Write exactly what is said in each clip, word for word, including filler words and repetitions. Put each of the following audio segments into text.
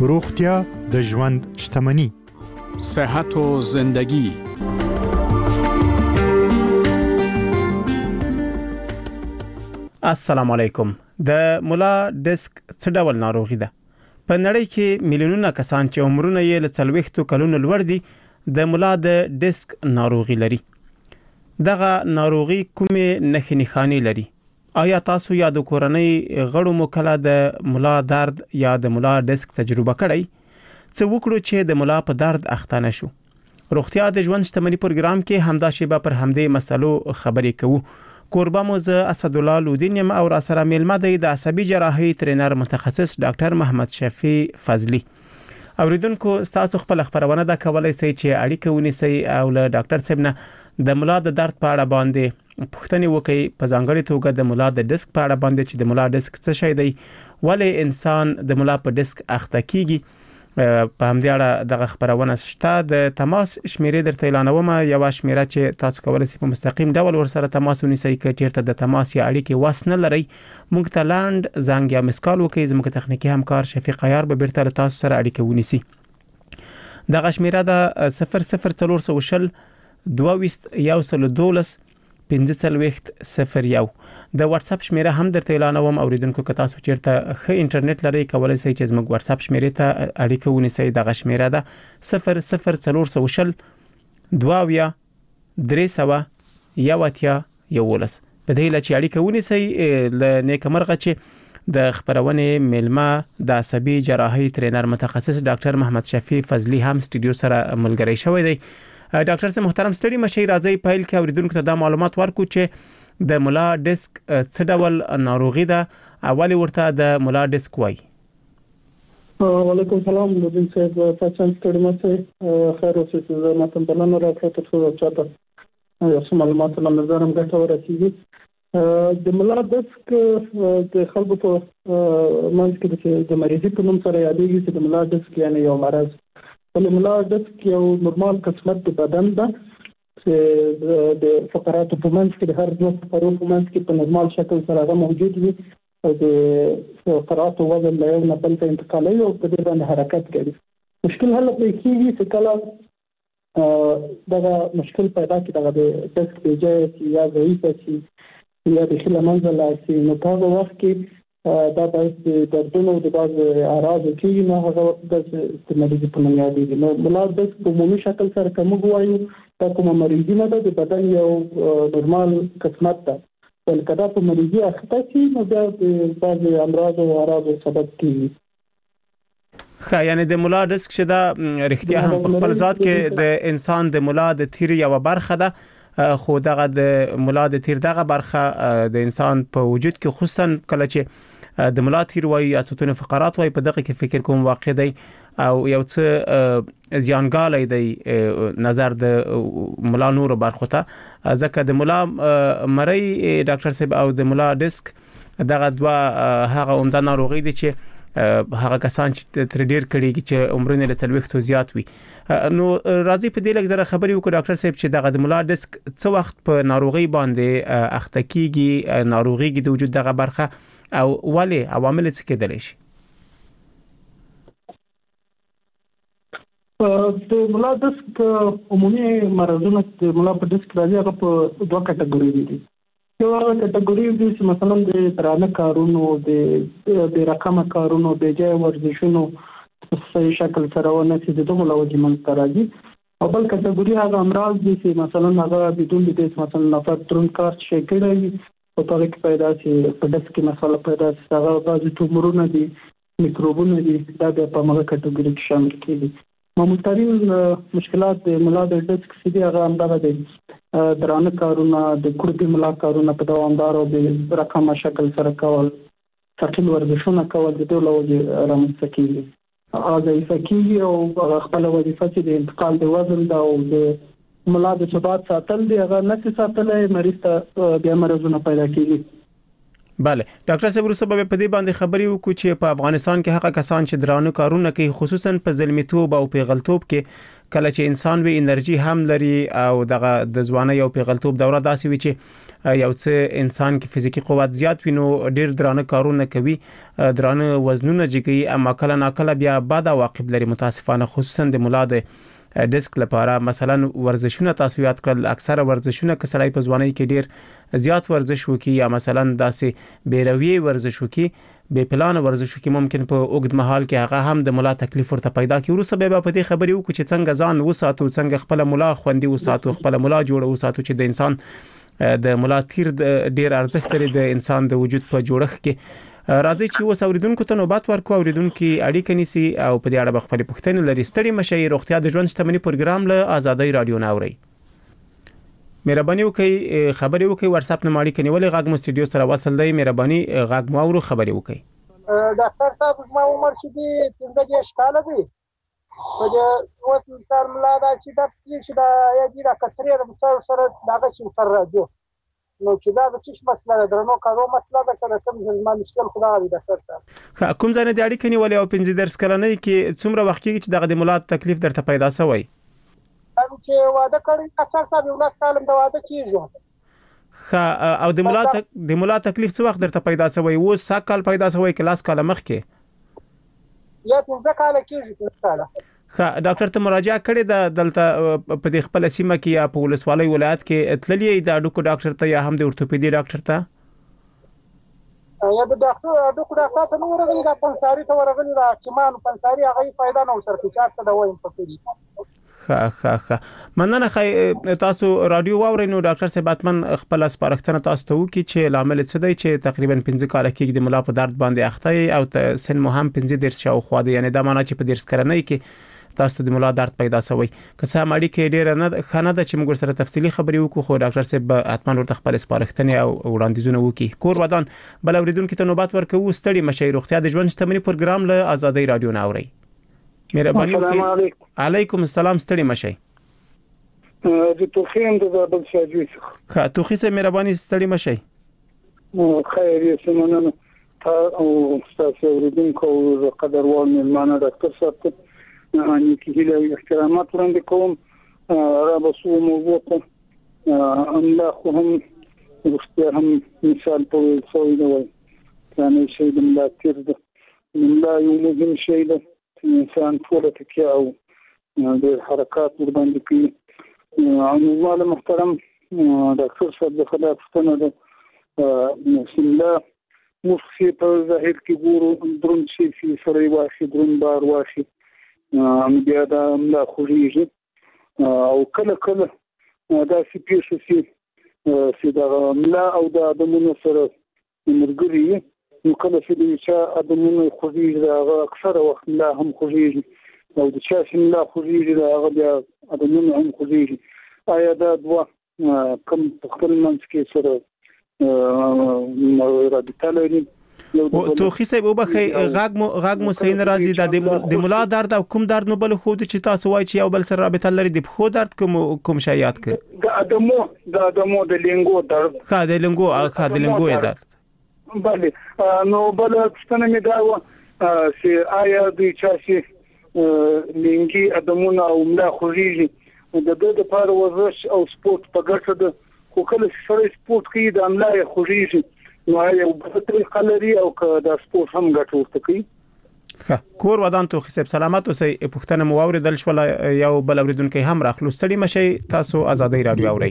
روغتیا د ژوند شتمني. صحت و زندگی. السلام علیکم. د مولا ډیسک څه ډول ناروغي ده؟ په نړۍ کې میلیونونه کسان چې عمرونه یې له څلوېښتو کلونو لوړ دي د مولا د ډیسک ناروغي لري. دغه ناروغي کومې نښې نښانې لري؟ آیا تاسو یا د کورنۍ غړو مو کله د مولا درد یا د مولا ډیسک تجربه کړی؟ څه وکړو چې د مولا په درد اخته نشو؟ روغتیا د ژوند شتمني پروګرام کې همدا شیبه پر همدې مسلو خبرې کوو. کوربه مو ز اسد الله لودین یم او را سره میلمه دی د عصبي جراحي ترینر متخصص ډاکټر محمد شفیع فضلی. اوریدونکو تاسو خپل خبرونه دا کولای شئ چې اړیکه ونیسئ او له ډاکټر صاحب نه د مولا د درد په اړه باندې پوښتنې وکړئ، په ځانګړي توګه د مولا د ډیسک په اړه باندې چې د مولا ډیسک څه شی دی، ولې انسان د مولا په ډیسک اخته کیږي. په همدې اړه دغه خبرونه شته. د تماس شمیرې درته اعلانوم، یو شمیره چې تاسو کولای شئ په مستقیم ډول ورسره تماس ونیسئ. که چیرته د تماس یا اړیکې واس نه لرئ، موږ ته لاند زنګ یا مسکال وکړئ. زموږ تخنیکی همکار شفیق عیار به بیرته له تاسو سره اړیکه ونیسي. دغه شمیره د صفر صفر څلور سوه شل دوه ویشت یو سل دولس پنځه څلوېښت صفر یو. د واتس اپ شمیره هم درته اعلانوم. اوریدونکو که تاسو چیرته ښه انټرنیټ لرئ، کولای شئ چې زموږ واتس اپ شمیرې ته اړیکه ونیسئ. دغه شمیره ده صفر صفر څلور سوه شل دوه اویا درې سوه یو اتیا یولس. په دې لچې اړیکه ونیسئ. له نیکمرغه چې د خبرونې میلمه د عصبي جراحي ترینر متخصص ډاکټر محمد شفیع فضلی هم سټوډیو سره ملګری شوی دی. ډاکټر صاحب محترم، ستړي مشي، راځي پیل کې اوریدونکو ته دا معلومات ورکو چې د مولا ډیسک څه ډول ناروغي ده، اولی ورته د مولا ډیسک وایي. وعلیکم السلام لودین صاحب، تاسو ستړي مشي، خیر اوسئ. زه ماته بلنه راکړه تر څو چاته یو څه معلومات له نظرم ګټه ورسیږي. د مولا ډیسک د خلکو په منځ کې د مریضي په نوم سره یادېږي چې د مولا ډیسک یعنی یو مرض. ولې مولا ډیسک یو نورمال قسمت د بدن ده چې د فقراتو په منځ کې د هر دوه فقرو په منځ کې په نورمال شکل سره هغه موجود وي او د فقراتو وزن له یو نه بل ته انتقالوي او په دې باندې حرکت کوي. مشکل هله پرې کېږي چې کله دغه مشکل پیدا کړي، دغه د ډیسک بېجایه شي یا ضعیفه شي یا بیخي له منځه لاړ شي، نو په هغه وخت کې دا باید د دردونو د بعض اعراضو کېږي، نو هغه وخت د مریضي په نوم یادېږي. نو مولا ډیسک په عمومي شکل سره که موږ وایو دا کومه مریضي نه ده، د بدن یو نورمال قسمت ده. بلکې که دا په مریضي اخته شي نو بیا د بعضې امراضو او اعراضو سبب کېږي. ښه، یعنې د مولا ډیسک چې دا رښتیا هم په خپل ذات کې د انسان د مولا د تیر یوه برخه ده، خو دغه د مولا د تیر دغه برخه د انسان په وجود کې خصوصا کله چې د مولا تیر وایي یا ستون فقرات وایي، په دغه کې فکر کوم واقع دی او یو څه زیانګالی دی نظر د مولا نورو برخو ته. ځکه د مولا مرۍ ډاکټر صاحب او د مولا ډیسک دغه دوه هغه عمده ناروغي دي چې هغه کسان چې تر ډیر کړي چې عمرونه له څلوېښتو زیات وي. نو راځي په دې لږ زره خبرې وکړو ډاکټر صاحب چې دغه د مولا ډیسک څه وخت په ناروغي باندې اخته کیږي، ناروغي د وجود دغه برخه او ولې عوامل څه کېدلی شي؟ د مولا ډیسک عمومي مرضونه د مولا په ډیسک راځي، هغه په دوه کټګوري دي. یو هغه کټګوري دي چې مثلا د درانه کارونو، د بې رقمه کارونو، بې ځایه ورزشونو په صحیح شکل سره ونه شي، د دغو له وجې منځته راځي. او بل کټګوري هغه امراض دي چې مثلا هغه بدون د دې مثلا نفر دروند کار شي کړی وي په هغه کې پیدا شي، په ډیسک کې مسله پیدا شي، هغه بعضې ټومرونه دي، میکروبونه دي، دا بیا په همغه کټګوري کې شامل کېږي. معمولترین مشکلات د مولا د ډیسک چې دي هغه همدغه دی، درانه کارونه، د کوربې مولا کارونه په دوامدار او بې رقمه شکل سره کول، ثقیل ورزشونه کول، د دې له وجې رامنځته کېږي. ضعیفه کېږي او خپله وظیفه چې د انتقال د وزن ده او د مولا د ثبات ساتل دی، هغه نشي ساتلی، مریض ته بیا مرضونه پیدا کېږي. bale ډاکټر صاحب وروسته به په دې باندې خبري وکړو چې په افغانستان کې هغه کسان چې درانه کارونه کوي خصوصا په ځلمیتوب او پیغلتوب کې کله چې انسان وی انرژي هم لري او دغه د ځواني او پیغلتوب دوره داسې وي چې یو څه انسان کې فزیکی قوت زیات وي نو ډیر درانه کارونه کوي درانه وزنونه جګي اما کله ناکله بیا بد عواقب لري متاسفانه خصوصا د مولا د ډیسک لپاره مثلا ورزشونه تاسو یاد کړل اکثره ورزشونه کسړای په ځواني کې ډیر زیات ورزش وکي یا مثلا داسې بیروي ورزش وکي بے پلان ورزش وکي ممکن په اوږد مهال کې هغه هم د مولا تکلیف ورته پیدا کوي ورسره به په دې خبرې وکړو چې څنګه ځان وساتو څنګه خپل مولا خوندي وساتو خپل مولا جوړ وساتو چې د انسان د مولا تیر ډیر ارزښت لري د انسان د وجود په جوړښت کې راځي چې اوس اوریدونکو ته نوبت ورکو اوریدونکو اړیکه نیسي او په دې اړه خپل پوښتنې لري ستړي مشي روغتیا د ژوند شتمنۍ پروګرام له آزادۍ رادیو ناوري مهرباني وکړئ خبري وکړئ واتس اپ نمبر کې نیولې غاګ مو سټډیو سره وصل دی مهرباني غاګ مو اورو خبري وکړئ ډاکټر صاحب ما عمر چې دی پنځه دیرش کاله دی په دې اوس مثال ملا دا چې دا چې دا یا دي دا کترې د څو سره داغه چې سره راځي نو چې دا د چش مسله ده درنو کارو مسله ده کله کوم ځما مشکل خدا دی ډاکټر صاحب کوم ځای نه د اړیکې نیولې او پنځه درس کلنې کې څومره وخت کې چې دغه د مولات تکلیف درته پیدا شوی هم چې واده کړی ډاکټر صاحب یو لاس کالم د واده کیږي خا او د مولات د مولات تکلیف څو وخت درته پیدا شوی و سا کال پیدا شوی کلاس کال مخ کې یا پنځه کال کېږي پنځه کال خا ډاکټر ته مراجعه کړې ده دلته په دې خپل سیمه کې یا په ولسوالۍ ولایت کې اتللې د اډوکو ډاکټر ته یا هم د اورتوپیدي ډاکټر ته یا د ډاکټر اډوکو ډاکټر ته نو ورغلی دا پنساری ته ورغلی دا چې مان پنساری هغه فائدہ نه ورته چار څه دا وایم پکې خا خا خا مننه خای تاسو رادیو واورئ نو ډاکټر صاحب اتمن خپل سپارښتنه تاسو ته وکړي چې لامل څه دی چې تقریبا پنځه کال کې د مولا په درد باندې اخته او سن مو هم پنځه ډیر شاو خو دی یعنی دا معنی چې په ډیر سکرنۍ کې تاسو د مولا درد پیدا شوی که څه ماړي کې ډیر نه خانه د چې موږ سره تفصیلی خبرې وکړو خو ډاکټر صاحب اتمن ورته خپل سپارښتنې او وړاندیزونه وکړي کور ودان بل اوریدونکو ته نوبت ورکوي ستړي مشي روغتیا د ژوند شتمنۍ پروګرام له آزادۍ رادیو ناوري مهرباني وکړئ علیکم السلام ستړي مشي د توخین د بل شاجوي ښه توخی سه مهرباني ستړي مشي خیر یې سمونه تا او تاسو اوریدونکو قدر وال ملمانه ډاکټر صاحب اني کې له احترامات وړاندې کوم را بسو موضوع ته الله خو هم رښتیا هم مثال په څوې دی یعنی شی د ملاتیر د الله یو مهم شی دی انسان ټول ته او د حرکات ور باندې کوي او محترم ډاکټر صاحب د خلاف ستنه ده بسم الله مخفي په ظاهر کې ګورو درون شي چې سره واخی درون بار واخی ام بیا دا ملا خوږي او کله کله دا سی پیښه سي چې دا ملا او دا د مونږ سره مرګري نو کله چې دا ادمونه خوږي دا اکثر وخت لا هم خوږي او د چا چې لا خوږي دا هغه بیا ادمونه هم خوږي آیا دا دوا کوم خپل منځ کې سره رابطه لري او توخی صاحب وبخي غاګ مو غاګ مو صحیح ناراضي د مولا درد او کوم درد نو بل خو د چې تاسو وای چې یو بل سره رابطه لري د خو درد کوم کوم شایات ک د ادمو د ادمو د لینګو درد ښه د لینګو ښه د لینګو درد بله نو بل څنګه می دا و چې آیا د چا چې لینګي ادمونه او ملا خوږي د د لپاره ورزش او سپورت په ګټه ده خو کله سره سپورت کوي د ملا خوږي نو یو بل طریقه لري او که د سپورت هم ګټه ورته کوي ښه کور ودان تو خصب سلامات اوسئ پښتنه مو اوریدل شو یو بل اوریدونکو هم راخلو ستړي مشي تاسو آزادۍ رادیو اورئ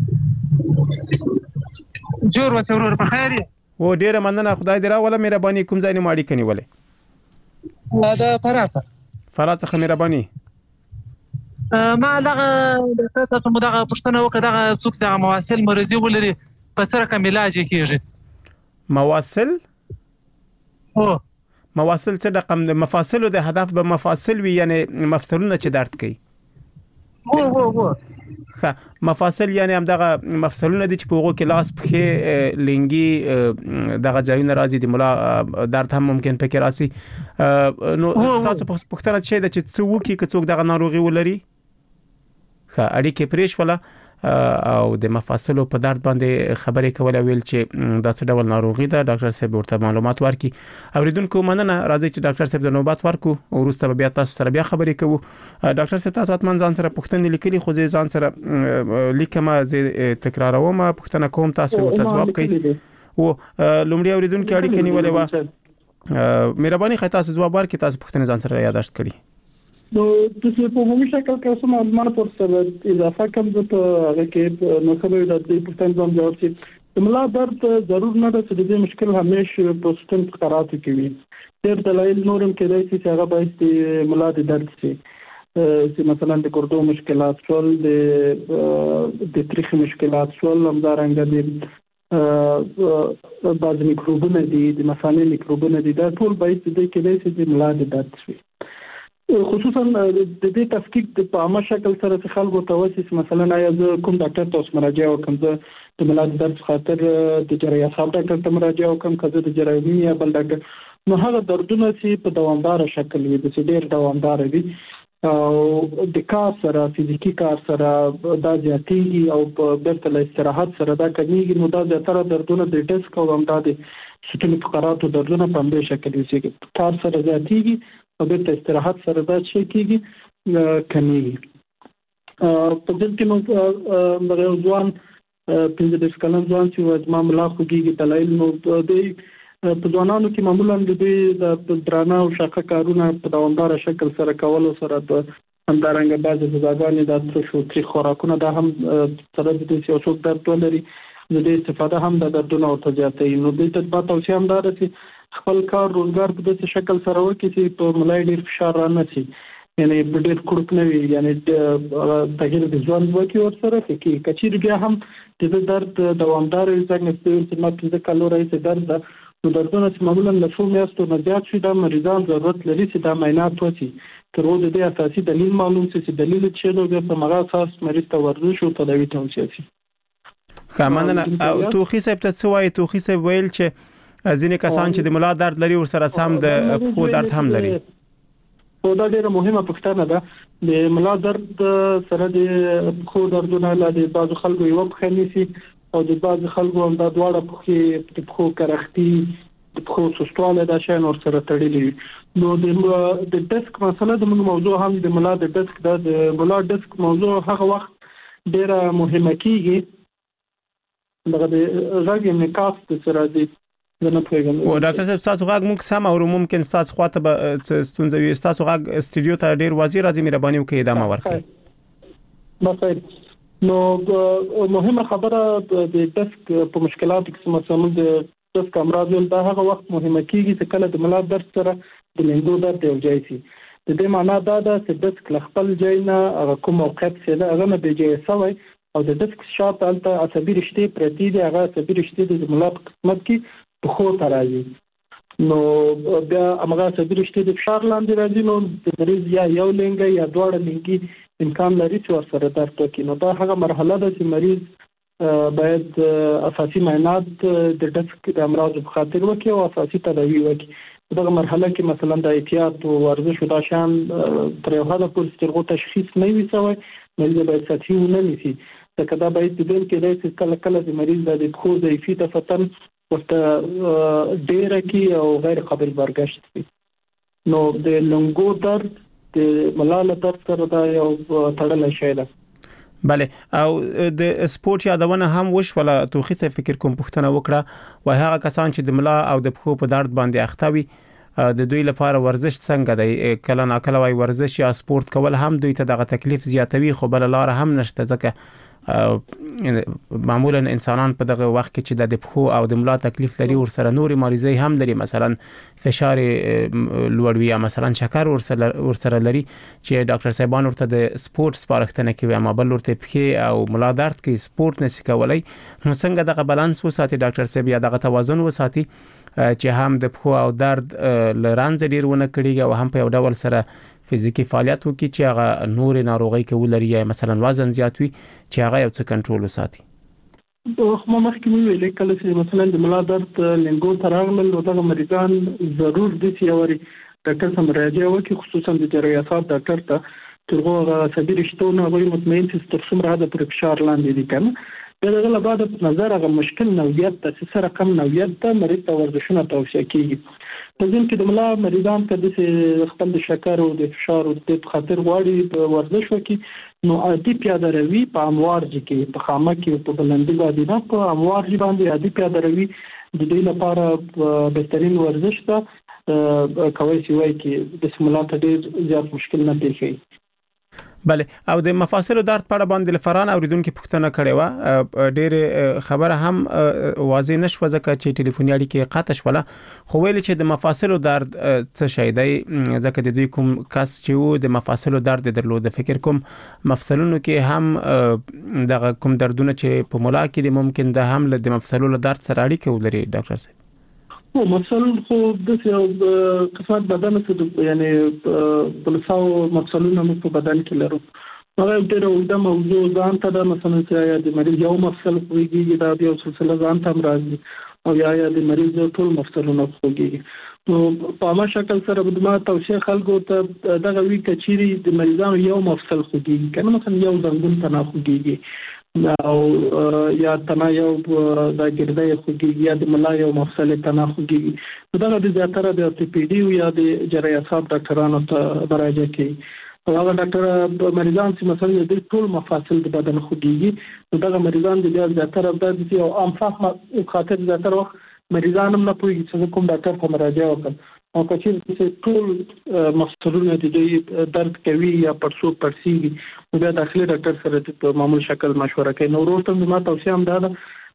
جوړ وته ورور په خیر و ډیره مننه خدای دې راوله مهرباني کوم ځای نه ماړي کني ولې دا فرانسه فرانسه مهرباني ما دغه تاسو مو دغه پښتنه وکړه دغه څوک دغه مواصل مرزي ولري په سره کوم علاج کیږي مواصل او مواصل څه رقم د مفاصل د هدف به مفاصل وي یعنی مفصلونه چې درد کوي او او او ښه مفاصل یعنی هم دغه مفصلونه دي چې په هغه کې لاس پخې لنګي دغه ځایونه راځي د مولا درد هم ممکن پکې راسي نو تاسو په پښتنه چې د چې څوک کې څوک دغه ناروغي ولري ښه اړیکې پرېښ ولا او د مفاصلو په درد باندې خبرې کول او ویل چې دا څه ډول ناروغي ده ډاکټر صاحب ورته معلومات ورکړي. اوریدونکو مننه، راځي چې ډاکټر صاحب د نوبات ورکو او وروسته بیا تاسو سره بیا خبرې کوو. ډاکټر صاحب تاسو اتمن ځان سره پوښتنې لیکلي خو زه ځان سره لیکم زه تکراروم پوښتنه کوم تاسو ورته جواب کړئ. او لومړی اوریدونکو اړیکې نیولې و مهرباني خای تاسو جواب ورکړئ، تاسو پوښتنه ځان سره یاداشت کړئ. نو د څه په عمومي شکل کې سم معلومات پر سره اضافه کوم د هغه کې نو خبرې د دې پوښتنې ځم جواب شي. ملا درد ضرور نه ده چې د مشکل همیشه په ستن فقرات کې وي. ډېر دلایل نورم کې دی چې هغه باید د ملا د درد شي چې مثلا د ګردو مشکلات شول، د د تاریخ مشکلات شول، همدارنګه د بعض میکروبونه دي، د مثانې میکروبونه دي، دا ټول باید د کې دی چې د ملا د درد شي. خصوصا د دې تفکیک د په عامه شکل سره چې خلکو ته وایي مثلا آیا زه کوم ډاکټر ته مراجعه وکم، زه د ملا د درد خاطر د جراحي صاحب ډاکټر ته مراجعه وکم، کله د جراحي یا بل ډاکټر، نو هغه دردونه چې په دوامدار شکل وي، د ډېر دوامدار وي او د کار سره فزیکی کار سره دا زیاتېږي او په بیرته له استراحت سره دا کمیږي، نو دا زیاتره دردونه د ډیسک او همدا د ستوني فقراتو دردونه په همدې شکل وي. کار سره زیاتېږي او بیرته استراحت سره دا شي کېږي کمیږي. په دې کې نو د ځوان پنځه دېرش کلن ځوان چې زما ملا خوږېږي دلایل نو د په ځوانانو کې معمولا د دې د درانه او شاقه کارونه په دوامدار شکل سره کولو سره د همدارنګه بعضې غذاګانې د ترش او تریخ خوراکونه دا هم سره د دې چې څوک درد ولري د دې استفاده هم د دردونه ورته زیاتوي. نو دې ته په توصیه هم دا ده چې خپل کار روزګار په داسې شکل سره وکړي چې په ملا ډېر فشار را نه شي، یعنی ډېر کړک نه وي، یعنی تغیر د ژوند وکړي ورسره کې کچیر بیا هم د درد دوامدار وي. څنګه چې ما پنځه کالو راهیسې درد ده، نو دردونه چې معمولا له څو میاشتو نه زیات شي دا مریضان ضرورت لري چې دا معاینات وشي تر څو د دې اساسي دلیل معلوم شي چې دلیل څه دی، بیا په هغه اساس مریض ته ورزش او تداوی توصیه شي. خامنه او توخی صاحب ته څه وایي؟ توخی صاحب ویل چې ځینې کسان چې د ملا درد لري ورسره سم د پښو درد هم لري. او دا ډیره مهمه پوښتنه ده. د ملا درد سره د پښو دردونه له بعضو خلکو یو په خنيسي او د بعض خلکو هم دا دواړه پخې د پخو کرختی د پخو سستواله دا شین ور سره تړلې. نو د د ډسک مسله د موږ موضوع هم د ملا د ډسک د ملا ډسک موضوع هغه وخت ډیره مهمه کیږي دغه د راګي نکاف د سره دی نه پېژنم. او ډاکټر صاحب تاسو غږ موږ سم او ممکن تاسو خواته به ستونزې وي، تاسو غږ استودیو ته ډیر واضح راځي، مهرباني وکړئ ادامه ورکړئ. بخیر. نو مهمه خبره د ډسک په مشکلاتو کې مثلا د ډسک امراض دا هغه وخت مهمه کیږي چې کله د ملا درد سره د لنګو درد یو ځای شي. د دې معنا دا ده چې ډسک له خپل ځای نه هغه کوم موقعیت څه هغه نه دی ځای سوی او د ډسک شاته الته عصبي رشتې پرتی دي، هغه عصبي رشتې د ملا په قسمت کې په خو ترازي. نو بیا هغه عصبي رشتې د فشار لاندې راځي، نو د مریض یا یو لنګي یا دواړه لنګي امکان لري چې ورسره درد وکړي. نو دا هغه مرحله ده چې مریض باید اساسي معاینات د ډسک د امراض په خاطر وکړي او اساسي تداوی وکړي. دغه مرحله کې مثلا د احتیاط او ورزش او د شان تر یو حده پورې ترغو تشخیص نه وي شوی، مریض باید سطحي ونه نیسي. ځکه دا باید د دې کې د کله کله د مریض د خو ضعیفي ته فتن ورته ډېره کې او غیر قابل برداشت وي. نو د لنګو درد د ملاله درد سره دا یو تړلې شی ده. بله، او د سپورت یادونه هم وشوله. توخی څه فکر کوم پوښتنه وکړه و هغه کسان چې د ملا او د پښو په درد باندې اخته وي د دوی لپاره ورزش څنګه دی؟ کله ناکله وای ورزش یا سپورت کول هم دوی ته دغه تکلیف زیاتوي، خو بل لار هم نشته ځکه معمولا انسانان په دغه وخت کې چې د پښو او د ملا تکلیف لري ورسره نوري مریضي هم لري، مثلا فشار لوړ وي یا مثلا شکر ورسره ورسره لري چې ډاکټر صاحبان ورته د سپورت سپارښتنه کوي، اما بل ورته پښې او ملا درد کې سپورت نشي کولای. نو څنګه دغه بالانس وساتي ډاکټر صاحب یا دغه توازن وساتي چې هم د پښو او درد لرانځ ډیر ونه کړي او هم په یو ډول سره فزیکی فعالیت وکړي چې هغه نور ناروغي کې ولري یا مثلا وزن زیات وي چې هغه یو څه کنټرول وساتي؟ خو مخکې ویل کله چې مثلا د ملا درد لنګو تراغمل نو دغه مریضان ضرور دي چې اوري ډاکټر سره مراجعه وکړي، خصوصا د جراحي عصب ډاکټر ته، ترغه عصبي رشتونه غوړي مطمئن چې تر څومره حد پر فشار لاندې دي کنه دغه له بعد په نظر هغه مشکل نوعیت د سره کم نوعیت د مریض ته ورزشونه توصیه کیږي په ځین کې د ملا مریضان کده خپل د شکر او د فشار او د خطر غواړي په ورزش وکي نو عادي پیاده روي په اموار کې په خامه کې په بلندي باندې نه په اموار باندې عادي پیاده روي د دې لپاره بهترین ورزش ده کوي چې وایي کې د سمولات ډېر زیات مشکل نه پیښي بله او د مفاصلو درد په اړه باندې لفران اوریدونکو پوښتنه کړې و ډېر خبره هم واضح نشو ځکه چې ټلیفوني اړیکې قطع شوله خو ویل چې د مفاصلو درد څه شي دی ځکه د دوی کوم کس چې وو د مفاصلو درد درلود فکر کوم مفصلونو کې هم دغه کوم دردونه چې په مولا کې د ممکن د هم د مفصلو درد سره اړیکه ولري ډاکټر صاحب او مثلا خو د قسمت بدن څخه یعنی بلساو مفصلونه په بدن کې لرو هغه ډېر د موضوع ځان ته د مثلا چې د مریض یو مفصل خوږي دا یو سلسله ځان ته راځي او یا یا د مریض ټول مفصلونه خوږي نو په ما شکل سره د ما توصیه خلکو ته دغه وی کچيري د مریضانو یو مفصل خوږي کنه مثلا یو زنګون ته نه خوږي او یا تنا یو د ګردې خوږي یا د ملا یو مفصل تنا خوږي دا د زیاتره د orthopedic یا د جراحي اعصاب ډاکټرانو ته مراجعه کوي هغه ډاکټر مریضان چې مثلا د ټول مفاصل د بدن خوږي دا مریضان د زیاتره د یو عام فهم خاطر زیاتره وخت مریضان هم نه پوهیږي چې کوم ډاکټر ته مراجعه وکړي او کچیر چې ټول مفصلونه د درد کوي یا پرسو پرسیږي نو بیا داخلي ډاکټر سره په معمول شکل مشوره کوي نو ورته ما توصیه هم ده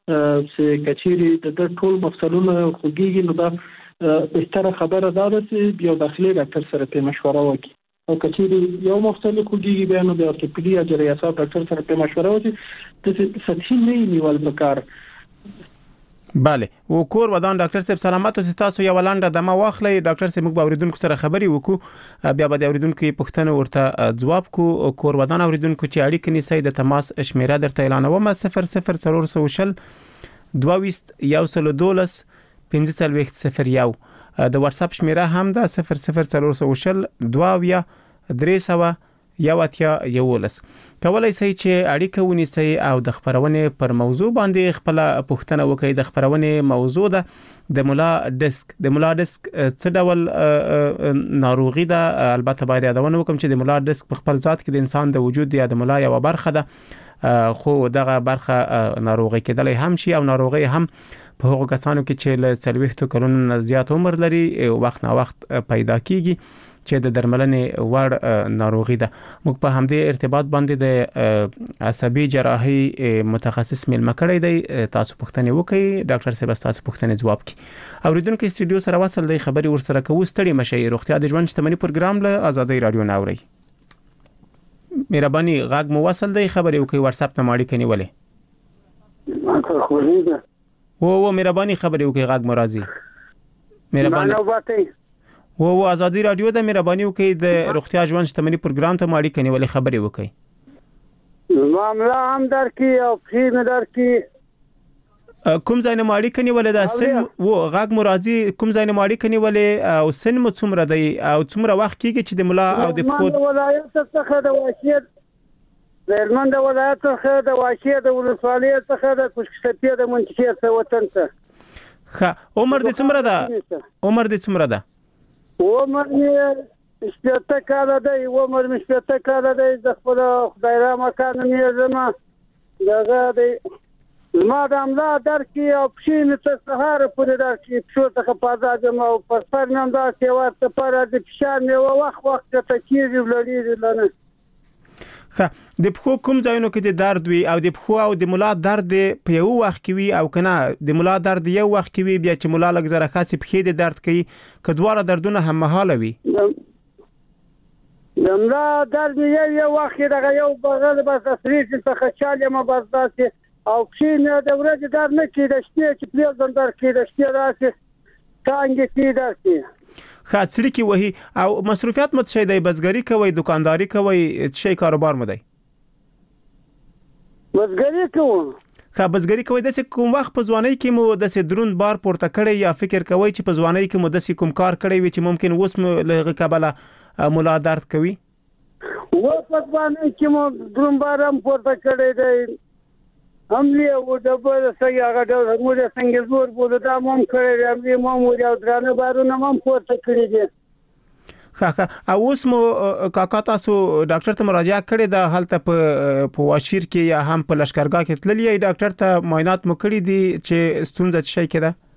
چې کچیر د ټول مفصلونه خوږي نو دا بهتره خبره ده چې یو داخلي ډاکټر سره په مشوره وکړي او کچیر یو مفصل خوږي بیا نو د orthopedic یا جراحي اعصاب ډاکټر سره په مشوره وکړي چې سطحي نه نیول پکار بله و کور ودان ډاکټر صاحب سلامات اوسئ تاسو یو لاندې دمه واخلئ ډاکټر صاحب موږ اوریدونکو سره خبري وکړو بیا به د اوریدونکو پوښتنه ورته جواب کو کور ودان اوریدونکو چې اړیکه نیسي د تماس شمیره درته اعلانوم صفر صفر څلور سوه شل دوه ویشت یو سل دولس پنځه څلوېښت صفر یو د واتس اپ شمیره هم ده صفر صفر څلور سوه شل دوه ویا درې سوه یو اتیا یولس کولای شئ چې اړیکه ونیسئ او د خبرونې پر موضوع باندې خپل پوښتنه وکړئ د خبرونې موضوع ده د مولا ډیسک د مولا ډیسک څه ډول ناروغي ده البته باید یادونه وکم چې د مولا ډیسک په خپل ذات کې د انسان د وجود یا د مولا یو برخه ده خو دغه برخه ناروغي کېدلای هم شي او ناروغي هم په هغو کسانو کې چې له څلوېښتو کلونو نه زیات عمر لري وخت نه وخت پیدا کیږي چې د درملنې وړ ناروغي ده موږ په همدې ارتباط باندې د عصبي جراحي متخصص ملمه کړی دی تاسو پوښتنه وکړئ ډاکټر صاحب تاسو پوښتنه جواب کړي اوریدونکو استودیو سره وصل دی خبري ورسره کوو ستړي مشي روغتیا د ژوند شتمنۍ پروګرام له آزادۍ رادیو ناوري مهرباني غاګ مو وصل دی خبري وکړئ واتس اپ ته ماړي کني ولې ما خو و و مهرباني خبري وکړئ غاګ مرضی مهرباني و و آزادۍ رادیو د مهرباني وکړئ د روغتیا ژوند شتمنۍ پروګرام ته ماړي کني ولې خبري وکړئ معاملہ هم درکې او فی مې درکې کوم ځای نه ماړي کني ولې د سن و غاګ مرضی کوم ځای نه ماړي کني ولې او سن مو څومره دی او څومره وخت کېږي چې د ملا او د پخو ولایت څخه د واشیت د هلمند ولایت څخه د واشیت د ولسوالۍ څخه د کوشکسپې د منطقې څخه وطن ته ښه عمر دې څومره ده عمر دې څومره ده عمر مې شپږ کاله دی عمر مې شپږ کاله دی د خپل خدای را مکان مې زما دغه دی ما د املا درکې او پښې مې تر سهار پورې درکې پښو څخه پازاد ما او پر سر مې دا سیوار ته پر د فشار مې وخت وخت ته کېږي ولړي لنه ښه د پخو کوم ځایونو کې د درد وي او د پخو او د مولا درد په یو وخت کې وي او کنه د مولا درد یو وخت کې وي بیا چې مولا لږ زره خاصه پخې د درد کوي کډواره دردونه هم مهاله وي د مولا درد یو یو وخت دغه یو بغل بس تسریح څخه چاله ما بس داسې او پښې نه د ورځې درد نه کېد شته چې پلیز هم درد کېد شته راسي څنګه کېد داسې خاصړي کې وਹੀ او مصروفیات مت شي دی بزګری کوي دکانداری کوي شي کاروبار مده بزګری کوم خا بزګری کوي د کوم وخت په ځواني کې مو د درون بار پورته کړی یا فکر کوي چې په ځواني کې مو د کوم کار کړی وي چې ممکن اوس مو له قبله مولا درد کوي و په باندې کې مو درومبارم پورته کړی دی حمله و د بل څنګه هغه د موږ څنګه زور بوله دا مم کړی دی حمله مم و یو درانه بارونه مم پورته کړی دي خا خا اوس مو کاکا تاسو ډاکټر ته مراجعه کړې ده حالت په په واشیر کې یا هم په لشکرګاه کې تللی ای ډاکټر ته معاینات مو کړی دي چې ستونزه څه کې ده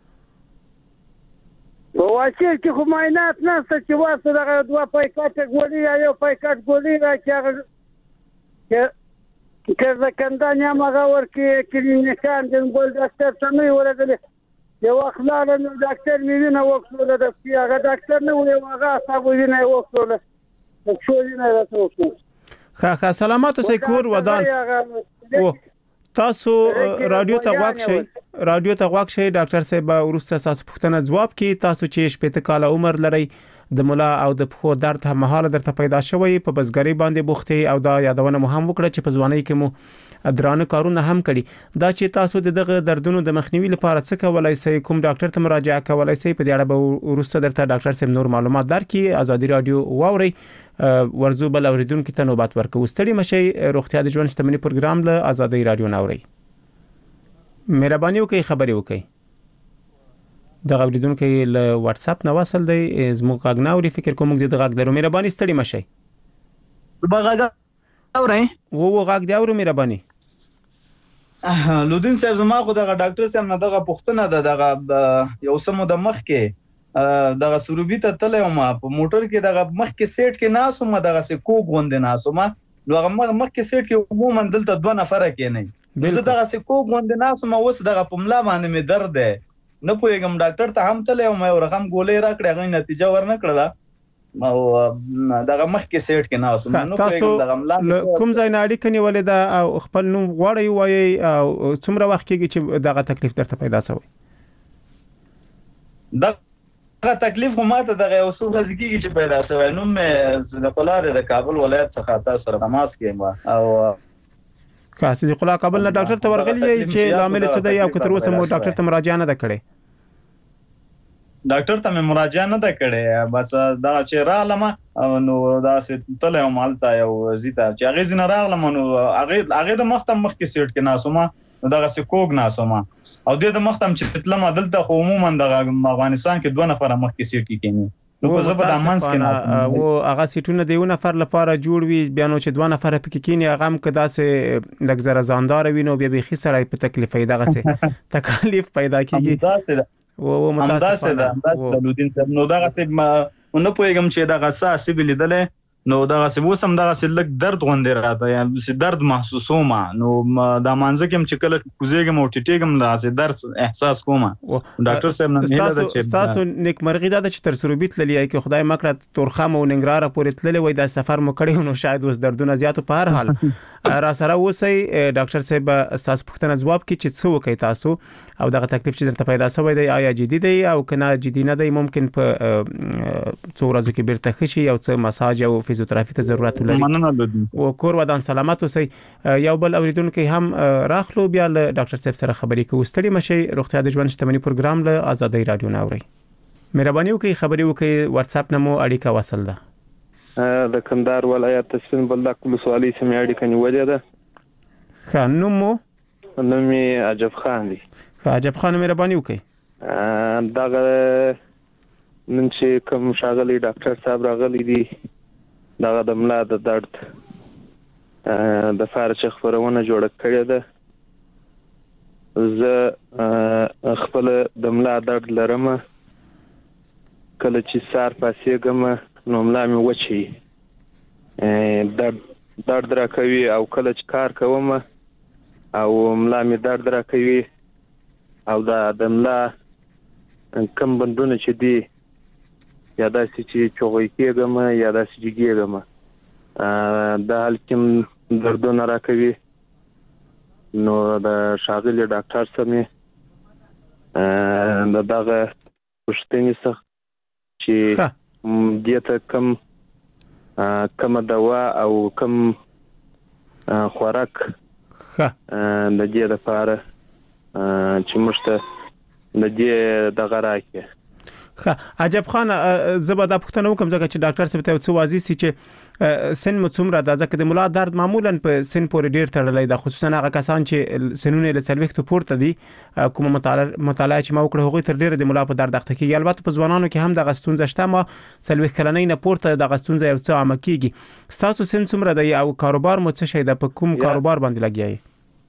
په واشیر کې خو معاینات نه څه چې واسه دغه دوه پایکاټ ګولې یا یو پایکاټ ګولې راځي چې کله کندانیا مغه ورکی کلینیکان د ګول ډاکټر ته نه ورغلی یو اخلاق نو ډاکټر مې نه وکړل د هغه ډاکټر نه وی هغه تاسو یې نه وکړل څو یې نه راځو خا خا سلامات اوسئ کور ودان او تاسو رادیو ته واک شئ رادیو ته واک شئ ډاکټر صاحب ورسته تاسو پوښتنه جواب کی تاسو چې شپږ کال عمر لرئ د مولا او د پخو درد هم مهاله درته پیدا شوی په بزګری باندې بوختي او دا یادونه مو هم وکړه چې په ځواني کې مو درانه کارونه هم کړي دا چې تاسو دغه دردونو د مخنیوي لپاره څه کولای شئ کوم ډاکټر ته مراجعه کولای شئ په دې اړه به ورسته درته ډاکټر صاحب نور معلومات درکړي ازادي رادیو واوري ورزو بل اوریدونکو ته نوبات ورکو ستړي مشي روغتیا د ژوند شتمنۍ پروګرام له ازادي رادیو ناوري مهرباني وکړئ خبري وکړئ د اوریدونکو له واتس اپ نو وصل دی زموږ غاګناوري فکر کوم د غاګ درو مهرباني ستړي مشي صبح غاګ اورئ وو وو غاګ دی اورو مهرباني لودین صاحب زما خو دغه ډاکټر صاحب نه دغه پوښتنه ده دغه یو سمو د مخ کې دغه سروبي ته تلې ما په موټر کې دغه مخ کې سیټ کې ناسو ما دغه سې کوګ غوند ناسو ما دغه مخ کې سیټ کې عموما دلته دوه نفر کې نه زه دغه سې کوګ غوند ناسو ما وس دغه پملا باندې مې درد ده نه پوهیږم ډاکټر ته هم تلې او مې رقم ګولې را کړې غوښنه نتیجه ورنه کړله او دغه مخ کې سیټ کې ناسو نو پوهیږم دغه ملا کوم ځای نه اړیکه نیولې ده او خپل نوم غواړی وایي او څومره وخت کېږي چې دغه تکلیف درته پیدا شوی دغه تکلیف هم ماته دغه یو څو ورځې کېږي چې پیدا شوی نو مې د قلاره د کابل ولایت څخه تاسو سره تماس کېم او کاسې د قلا کابل نه ډاکټر ته ورغلی چې لامل څه دی او کتر اوسه مو ډاکټر ته مراجعه نه ده کړې ډاکټر ته مې مراجعه نه ده کړې بس دا چې رالم نو دا چې تل یو مالته یو زیته چې هغه زنه راغلم نو هغه هغه د مختم مخ کې سیټ کې ناسومه دغه سې کوګ ناسومه او د مختم چې تلم دلته عموما د افغانستان کې دوه نفر مخ کې سیټ کې کېنی نو په زبر امانس کې ناسومه او هغه سیټونه د یو نفر لپاره جوړ وي بیا نو چې دوه نفر پکې کېنی هغه هم کدا سه لږ زره ځاندار وي نو بیا به خي سره په تکلیف دغه سه تکلیف پیدا کیږي او متاسفه ده همداسې د لودین صاحب نو دغه سه نو پوهیږم چې دغه ساسي بلیدلې نو دغه سه وسم دغه سه لږ درد غوندې راته یا سه درد محسوسوم نو د مانځه کوم چې کله کوزېګم او ټټېګم لا سه درد احساس کوم ډاکټر صاحب نه نه ده چې تاسو نیک مرغی ده چې تر سروبیت للی کې خدای مکړه تورخم او ننګرهار پورې تللی وای د سفر مو کړی نو شاید اوس دردونه زیات په هر حال را سره اوسئ ډاکټر صاحب تاسو پوښتنه جواب کی چې څه وکي تاسو او دغه تکلیف چې درته پیدا شوی دی آیا جدي دی او کنه جدي نه دی ممکن په څو ورځې کې بیرته خشي او څه مساج او فزیوتراپي ته ضرورت لري او کور ودان سلامت اوسئ یو بل اوریدونکو هم راخلو بیا له ډاکټر صاحب سره خبرې کوو ستړي مشي روغتیا د ژوند شتمنۍ پروګرام له ازادي رادیو ناوري مهرباني وکړئ خبرې وکړئ واتس اپ نمو اړیکه وصل ده د کندهار ولایت تسفین بلدک ولسوالۍ سیمې اړیکه نیولې ده خانم مو نوم یې عجب خان دی عجب خان مهرباني وکړئ دغه نن چې کوم شاغلی ډاکټر صاحب راغلی دی دغه د ملا د درد د فارچ خبرونه جوړه کړې ده زه خپل د ملا درد لرم کله چې سار پاسېږم نو ملا مې وچی درد درد را کوي او کله چې کار کوم او ملا مې درد را کوي او دا د ملا کم بندونه چې دی یا داسې چې چوغې کېږم یا داسې چې کېږم دا حال کوم دردونه را کوي نو د شاغلي ډاکټر سره د دغه پوښتنې څخه چې دیته کم کم دوا او کم خوراک د دې لپاره چې مشته د دې دغه راکې ښه عجب خان زبر د پښتنو کوم ځکه چې ډاکټر صاحب ته څه واضح سي چې سن مو څومره د ځکه د ملا درد معمولا په سن پورې ډیر تړلی دا خصوصا هغه کسان چې سنونه له څلويختو پورته دي کوم مطالعه مطالعه چې ما وکړه هغه تر ډیره د ملا په درد اخته کیږي البته په ځوانانو کې هم د غستونځ شته ما څلويخ کلنۍ نه پورته د غستونځ یو څه عام کیږي تاسو سن څومره دی او کاروبار مو څه شي د په کوم کاروبار باندې لګیای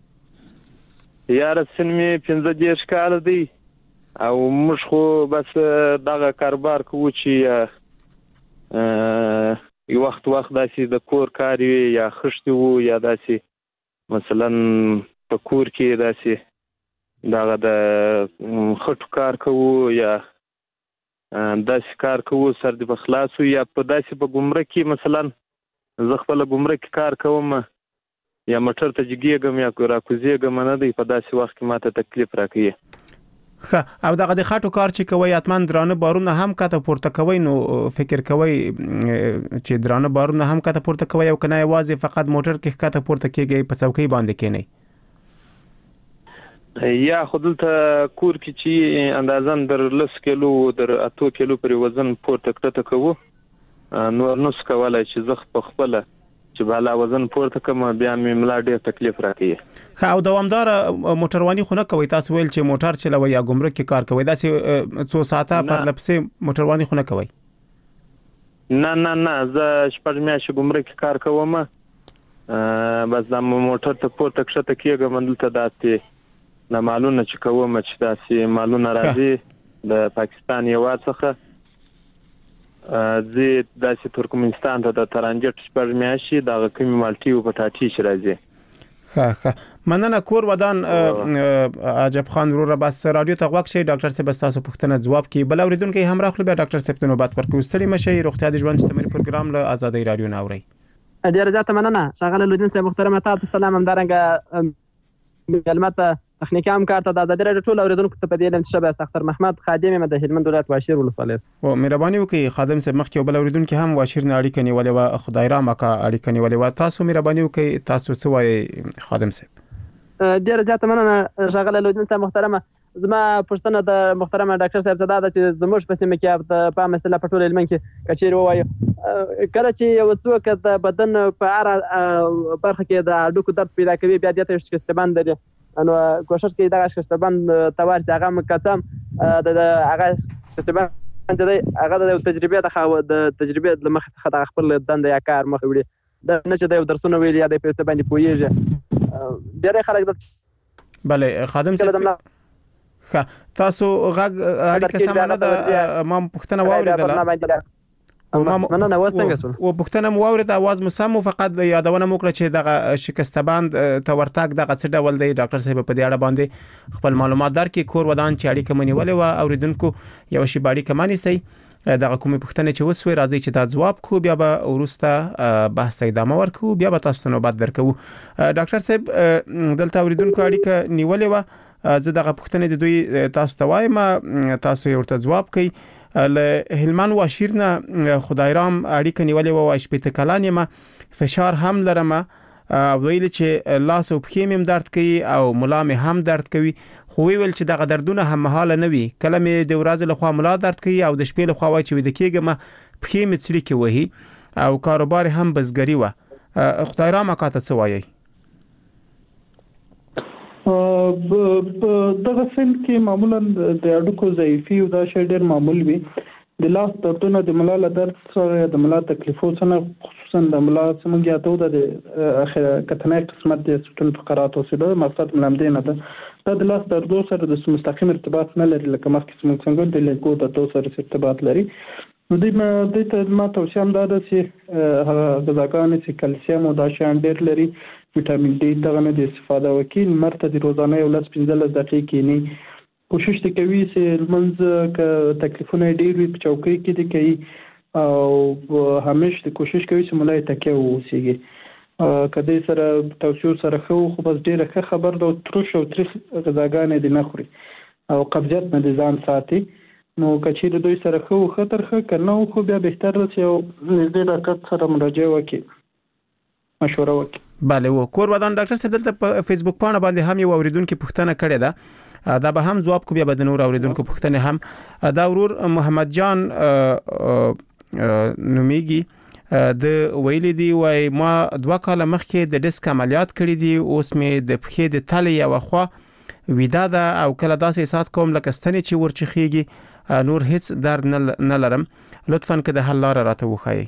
یار سن می پنځه دیش کال دی او موږ خو بس دغه کاروبار کوو چې یو وخت وخت داسې د کور کار یا خشتي وو یا داسې مثلا په کور کې داسې دغه د خټو کار کوو یا داسې کار کوو سر د بخلاصو یا په داسې په ګمرک کې مثلا زه خپل ګمرک کار کوم یا موټر ته جګیږم یا راکوزیږم نه دی په داسې وخت کې ماته تکلیف راکوي ښه او دغه د خاطو کار چې کوي اتمن درانه بارونه هم کته پورته کوي نو فکر کوي چې درانه بارونه هم کته پورته کوي او کنه یوازې فقط موټر کې کته پورته کیږي په څوکۍ باندې کینی یا خودلته کور کې چې اندازن در لس کیلو در اتو کیلو پر وزن پورته کړه کوو نو نو سکوالای چې زخ په خپل چې بالا وزن پورته کوم بیا مې ملا ډېر تکلیف راکوي خو او دوامدار موټرواني خو نه کوي تاسو ویل چې موټر چلوي یا ګمرک کې کار کوي داسې څو ساعته پر لپسې موټرواني خو نه کوي نه نه نه زه شپږ میاشتې ګمرک کې کار کوم بس دا موټر ته پورته کښته کېږم دلته داسې نه مالونه چې کوم چې داسې مالونه راځي د پاکستان یو څخه زه داسې ترکمنستان ته د ترانجټ شپږ میاشتې د کومي مالټي او پټاټي چې راځي ښه ښه مننه کور ودان عجب خان وروره بس رادیو ته غوښ شي ډاکټر صاحب تاسو پوښتنه جواب کی بل اوریدونکو هم راخلو بیا ډاکټر صاحب ته نوبت ورکوي ستړي مشي روغتیا د ژوند شتمنۍ پروګرام له آزادۍ رادیو ناوري ډیر زیاته مننه شغله لودین صاحب محترم تاسو سلام هم درنګ کلمات تخنیکی هم کارته د آزادۍ رادیو ټول اوریدونکو ته په دې لم شبه استخر محمد خادم د هلمند ولایت واشیر ولسوالۍ او مهرباني وکړئ خادم صاحب مخکې بل اوریدونکو هم واشیر نه اړیکه نیولې و خدای را مکه اړیکه نیولې و تاسو مهرباني وکړئ تاسو څه وایي خادم صاحب ډیر زیاته مننه شغله لودین صاحب محترم زما پښتنه د محترم ډاکټر صاحب زاده د چې زموږ په سیمه کې په مسله په ټول علم کې کچیر وایي کله چې یو څوک د بدن په اړه برخه کې د اډوکو درد پیدا کوي بیا د تشخیص باندې لري نو کوشش کوي دا شخص باندې توارث هغه مکتم د هغه چې باندې هغه د تجربه د تجربه د مخ څخه د خپل دند یا کار مخ وړي د نه چې د درسونه ویل یا د په باندې پوهیږي ډېر خلک د bale خادم صاحب ښه تاسو غږ اړیکه سمانه ده ما پښتنه واوریدله مننه نو څنګه سول او پښتنه مو اورید आवाज مو سم فقط یادونه موکړه چې دغه شکسته باند تورتاک دغه څه ډول دی ډاکټر صاحب په دې اړه باندې خپل معلومات درکې کور ودان چې اړیکه منیولې و اوریدونکو یو شی باندې کمانی سي دغه کومې پښتنه چې وسوي راځي چې دا جواب کو بیا به ورسته بحث ادامه ورکو بیا به تاسو نو بعد درکو ډاکټر صاحب دلته اوریدونکو اړیکه نیولې و زه دغه پښتنه د دوی تاسو ته وایم تاسو ورته جواب کوي له هلمند واشیر نه خدایرام اړیکه نیولې و او شپته کلانې ما فشار هم لرم ویل چې لاس او پښې مې درد کوي او ملا مې هم درد کوي خو ویل چې دغه دردونه هم مهاله نه وي کله مې د ورځې له خوا ملا درد کوي او د شپې له خوا وای چې د کېګم پښې مې څلي کې وهي او کاروبار هم بزګری و خدایرام اکاته څه وایي دغه سن کې معمولا د اډوکو ضعیفي او دا شی ډېر معمول وي د لاس دردونه د ملا له درد سره د ملا تکلیفو سره خصوصا د ملا څنګه یاتو د اخر کتنه قسمت د سټون فقرات او سده مقصد ملامدې نه ده د لاس دردو سره د مستقیم ارتباط نه لري لکه مخکې څنګه د لیکو د تو سره ارتباط لري نو د ما د ته ما توصیه هم ده چې غذاګانې چې کلسیم او دا شان ډېر لري وټامین ډي دغه نه د استفاده وکیل مرته د روزانه یو لس پنځه دقیقې کې نه کوشش کوي چې منځ ک تکلیفونه ډېر وي په چوکۍ کې دي کوي او همیشه کوشش کوي چې ملای تکیه ووسیږي کدی سره توصیه سره خو خو بس ډېر ښه خبر ده ترش او تریخ غذاګانې دي نه خوري او قبضیت نه ځان ساتي نو کچې دوی سره خو خطر ښه کنه خو بیا بهتر ده چې نږدې ډاکټر سره مراجعه وکړي مشوره وکړي bale و کور ودان ډاکټر صاحب دلته په فیسبوک باندې باندې هم یو اوریدونکو پوښتنه کړې ده دا به هم جواب کو بیا به نور اوریدونکو پوښتنه هم دا ورور محمد جان نومیږي د ویلې دی وای ما دوه کاله مخکې د ډیسک عملیات کړی دی اوس مې د پښې د تلې یو خوا ویدا ده او کله داسې احساس کوم لکه ستنې چې ورچخیږي نور هیڅ درد نه لرم لطفاً که د حل لاره راته وښایي.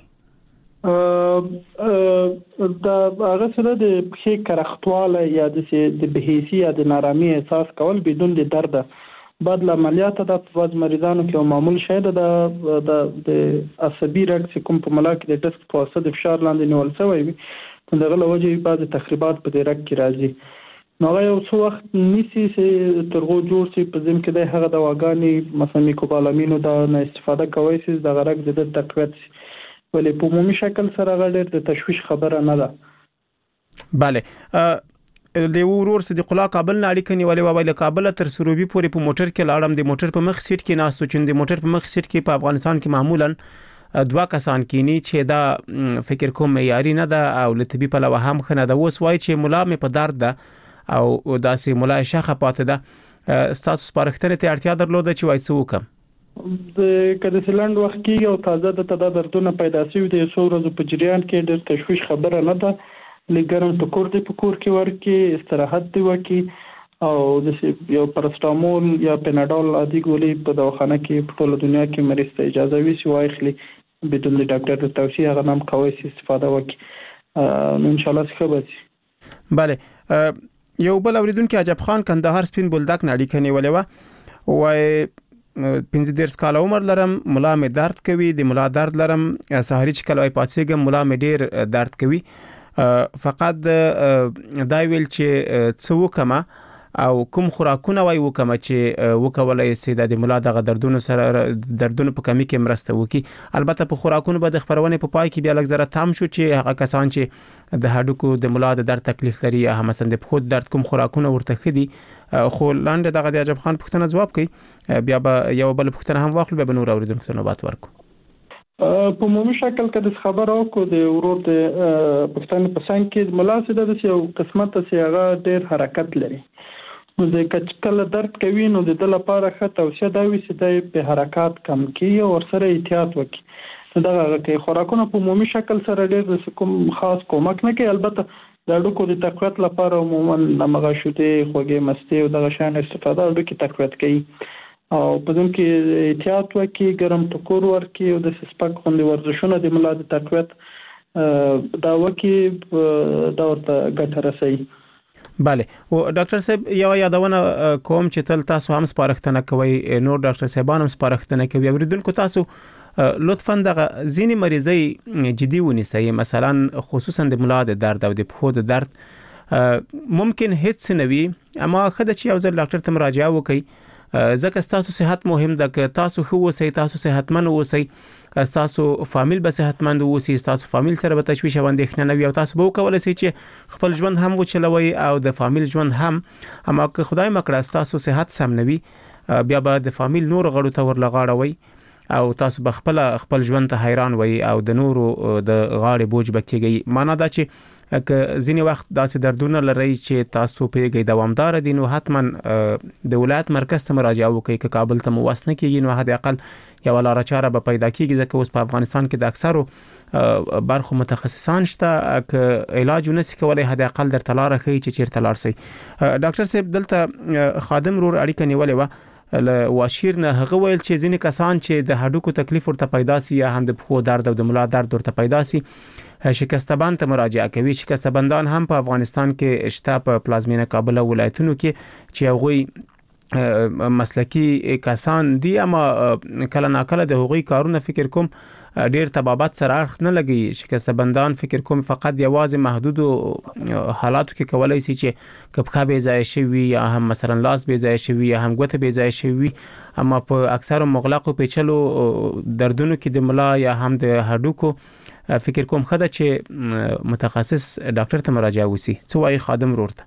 دا هغه سره د پښې کرختواله یا د بهیسي یا د نارامي احساس کول بدون د درد بعد عملیات د بعض مریضانو کې معمول شي د د عصبي رګ چې کوم په ملا کې د ډیسک په واسطه د فشار لاندې نیول شوی وي دغه لوجه بعض تخریبات په دې رګ کې راځي. نو یو څو وخت نیسی چې ترغو جوړ شي په ځم کې د هغه دواګانې مثلا میکوبالامینو دا نه استفاده کوي چې د غرق د تقویت ولې په عمومي شکل سره غړي د تشویش خبره نه ده. bale د ورور صدیق الله کابل نه اړیکه نیولې و ویل کابل تر سروبي پورې په موټر کې لاړم د موټر په مخ سیټ کې ناس چې د موټر په مخ سیټ کې په افغانستان کې معمولا دوا کسان کینی چې دا فکر کوم معیاري نه ده او لطبي په لوه هم خنه ده اوس وای چې مولا مې په درد ده او داسې مولا شخه پاتې ده تاسو سپارښتنه ته اړتیا درلوده چې وای څه وکم د کله سلند وخت کې او تازه د تدابیرونه پیدا شوی د څو ورځې په جریان کې د تشویش خبره نه ده لګرم ټکور دی په کور کې ورکی استراحت دی وکي او د یو پرستامول یا پناډول عادي ګولې په دواخانه کې په ټول دنیا کې مریض ته اجازه وي چې واخلي بدون د ډاکټر د توصیه هغه نام کوي استفاده وکي ان شاء الله ښه به. bale یو بل اوریدونکو عجب خان کندهار سپین بولدک نړۍ کني ولې و وای پنځه دیرش کال عمر لرم ملا مې درد کوي د ملا درد لرم سحری چې کله پاتېږم ملا مې ډیر درد کوي فقط دا ویل چې څه وکم او کوم خوراکونه وای وکم چې وکولای سي د ملا دغه دردونو سره دردونو په کمی کې مرسته وکي. البته په خوراکونو به د خبرونه په پای کې بیا لږ زره تام شو چې هغه کسان چې د هډوکو د ملا د درد تکلیف لري یا مثلا د خود درد کوم خوراکونه ورته خدي خو لاندې دغه د عجب خان پوښتنه جواب کوي بیا به یو بل پوښتنه هم واخلو به نور اوریدونکو ته نوبت ورکو. په عمومي شکل کې د خبرو کو د ورور د پښتون په څنګ کې ملاسه د یو قسمت چې هغه ډېر حرکت لري نو د کچکل درد کوي نو د لپاره ښه توصیه دا وي چې د په حرکت کم کړي او ورسره احتیاط وکړي. دا هغه کې خوراکونه په عمومي شکل سره ډېر کوم خاص کومک نه کوي البته د ډوکو د تقویت لپاره عموما نمغه شوته خوږه مستی او دغه شان استفاده د کی تقویت کوي او په دې کې احتیاط وکړي ګرم ټکور ورکړي او د سپک خوندې ورزشونه د ملا د تقویت دا وکړي دا ورته ګټه رسوي. bale او ډاکټر صاحب یو یادونه کوم چې تل تاسو هم سپارښتنه کوي نور ډاکټر صاحبان هم سپارښتنه کوي اوریدونکو تاسو لطفاً دغه ځینې مریضي جدي ونیسئ مثلا خصوصا د ملا د درد او د پښو د درد ممکن هیڅ نه وي اما خدای چې یو ځل ډاکټر ته مراجعه وکړي ځکه تاسو صحت مهم ده که تاسو خو اوسئ تاسو صحتمن اوسئ تاسو فامیل به صحتمند اوسئ تاسو فامیل سره به تشویش او اندېښنه نه وي او تاسو به وکولای شئ چې خپل ژوند هم وچلوي او د فامیل ژوند هم اما که خدای مکړه تاسو صحت سم نه وي بیا به د فامیل نور غړو ته ورلغاړوي او تاسو به خپل خپل ژوند ته حیران وي او د نورو د غاړې بوج بکیږي. معنا دا چې که ځینې وخت داسې دردونه لري چې تاسو پیږي دوامدار دي نو حتما د ولایت مرکز ته مراجعه وکړئ که کابل ته مو واسنه کیږي نو حد اقل یو لاره چاره به پیدا کیږي ځکه اوس په افغانستان کې د اکثرو برخو متخصصان شته که علاج ونسي کولای حد اقل در تلاره خي چې چیرته لاړ شي. ډاکټر صاحب دلته خادم رور اړیکه نیولې و ل واشیر نه هغه ویل چې ځینې کسان چې د هډوکو تکلیف ورته پیدا سي یا هم د پښو درد او د ملا درد ورته پیدا سي شکستبان ته مراجعه کوي. شکستبندان هم په افغانستان کې شته په پلازمینه کابل ولایتونو کې چې هغوی مسلکی کسان دي اما کله ناکله د هغوی کارونه فکر کوم ډیر تبابت سره اړخ نه لګي. شکستبندان فکر کوم فقط یوازې محدود حالاتو کې کولای شي چې کپخه به ځای شي یا هم مثلا لاس به ځای شي یا هم ګوته به ځای شي اما په اکثر مغلقو پیچلو دردونو کې د ملا یا هم د هډوکو فکر کوم خدای چې متخصص ډاکټر ته مراجعه وسی. څه وايي خادم ورته؟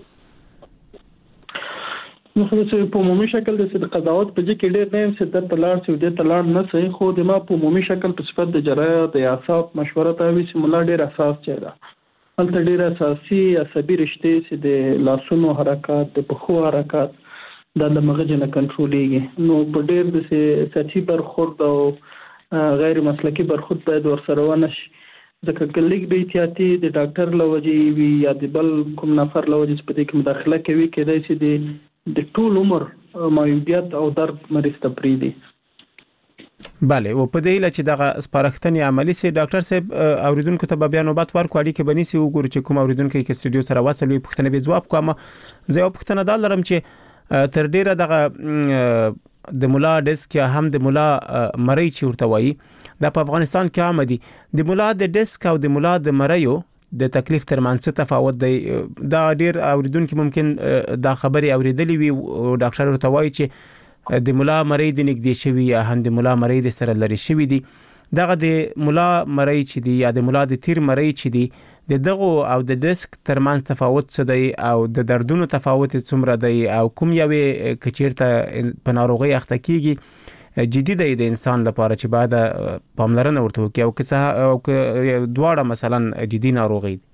نو خو چې په عمومي شکل د قضاوت په ځکه ډېر نه چې د تلار چې د تلار نه صحیح خو د ما په عمومي شکل په صفت د جراحت د اعصاب مشوره ته وی چې ملا ډېر اساس چي دا هلته ډېر اساسي عصبي رشته چې د لاسونو حرکت د پښو حرکت دا د مغز نه کنټرولېږي. نو په ډېر د سطحي برخورد او غیر مسلکي برخورد باید ورسره ونه شي، ځکه که لیک به احتیاطي د ډاکټر له وجې وي یا د بل کوم نفر له وجې چې په دې کې مداخله کوي، کېدای شي د د ټول عمر معیوبیت او درد مریض ته پرېږدي. بله، او په دې هیله چې دغه سپارښتنې عملي سي، ډاکټر صاحب اوریدونکو ته به بیا نوبت ورکړو، اړیکې به نیسي، وګورو چې کوم اوریدونکی کې سټوډیو سره وصل وي پوښتنې به ځواب کوم. زه یو پوښتنه دا لرم چې تر ډیره دغه د مولا ډیسک یا هم د مولا مرۍ چې ورته وایي دا په افغانستان کې عام دي. د مولا د ډیسک او د مولا د مریو د تکلیف ترمنځ څه تفاوت دی؟ دا ډیر اوریدونکو ممکن دا خبري اوریدلې وي او ډاکټر ورته وایي چې د مولا مرۍ د نږدې شوی یا هم د مولا مرۍ د سره لري شوی دي. دغه د مولا مرۍ چې دی یا د مولا د تیر مرۍ چې دی د دغه او د ډیسک ترمنځ تفاوت څه دی او د دردونو تفاوت څومره دی او کوم یوې کچیرته په ناروغي اخته کیږي جدي دی د انسان لپاره چې بعد پاملرنه ورته وکړي او که او که دواړه مثلا جدي ناروغي دي؟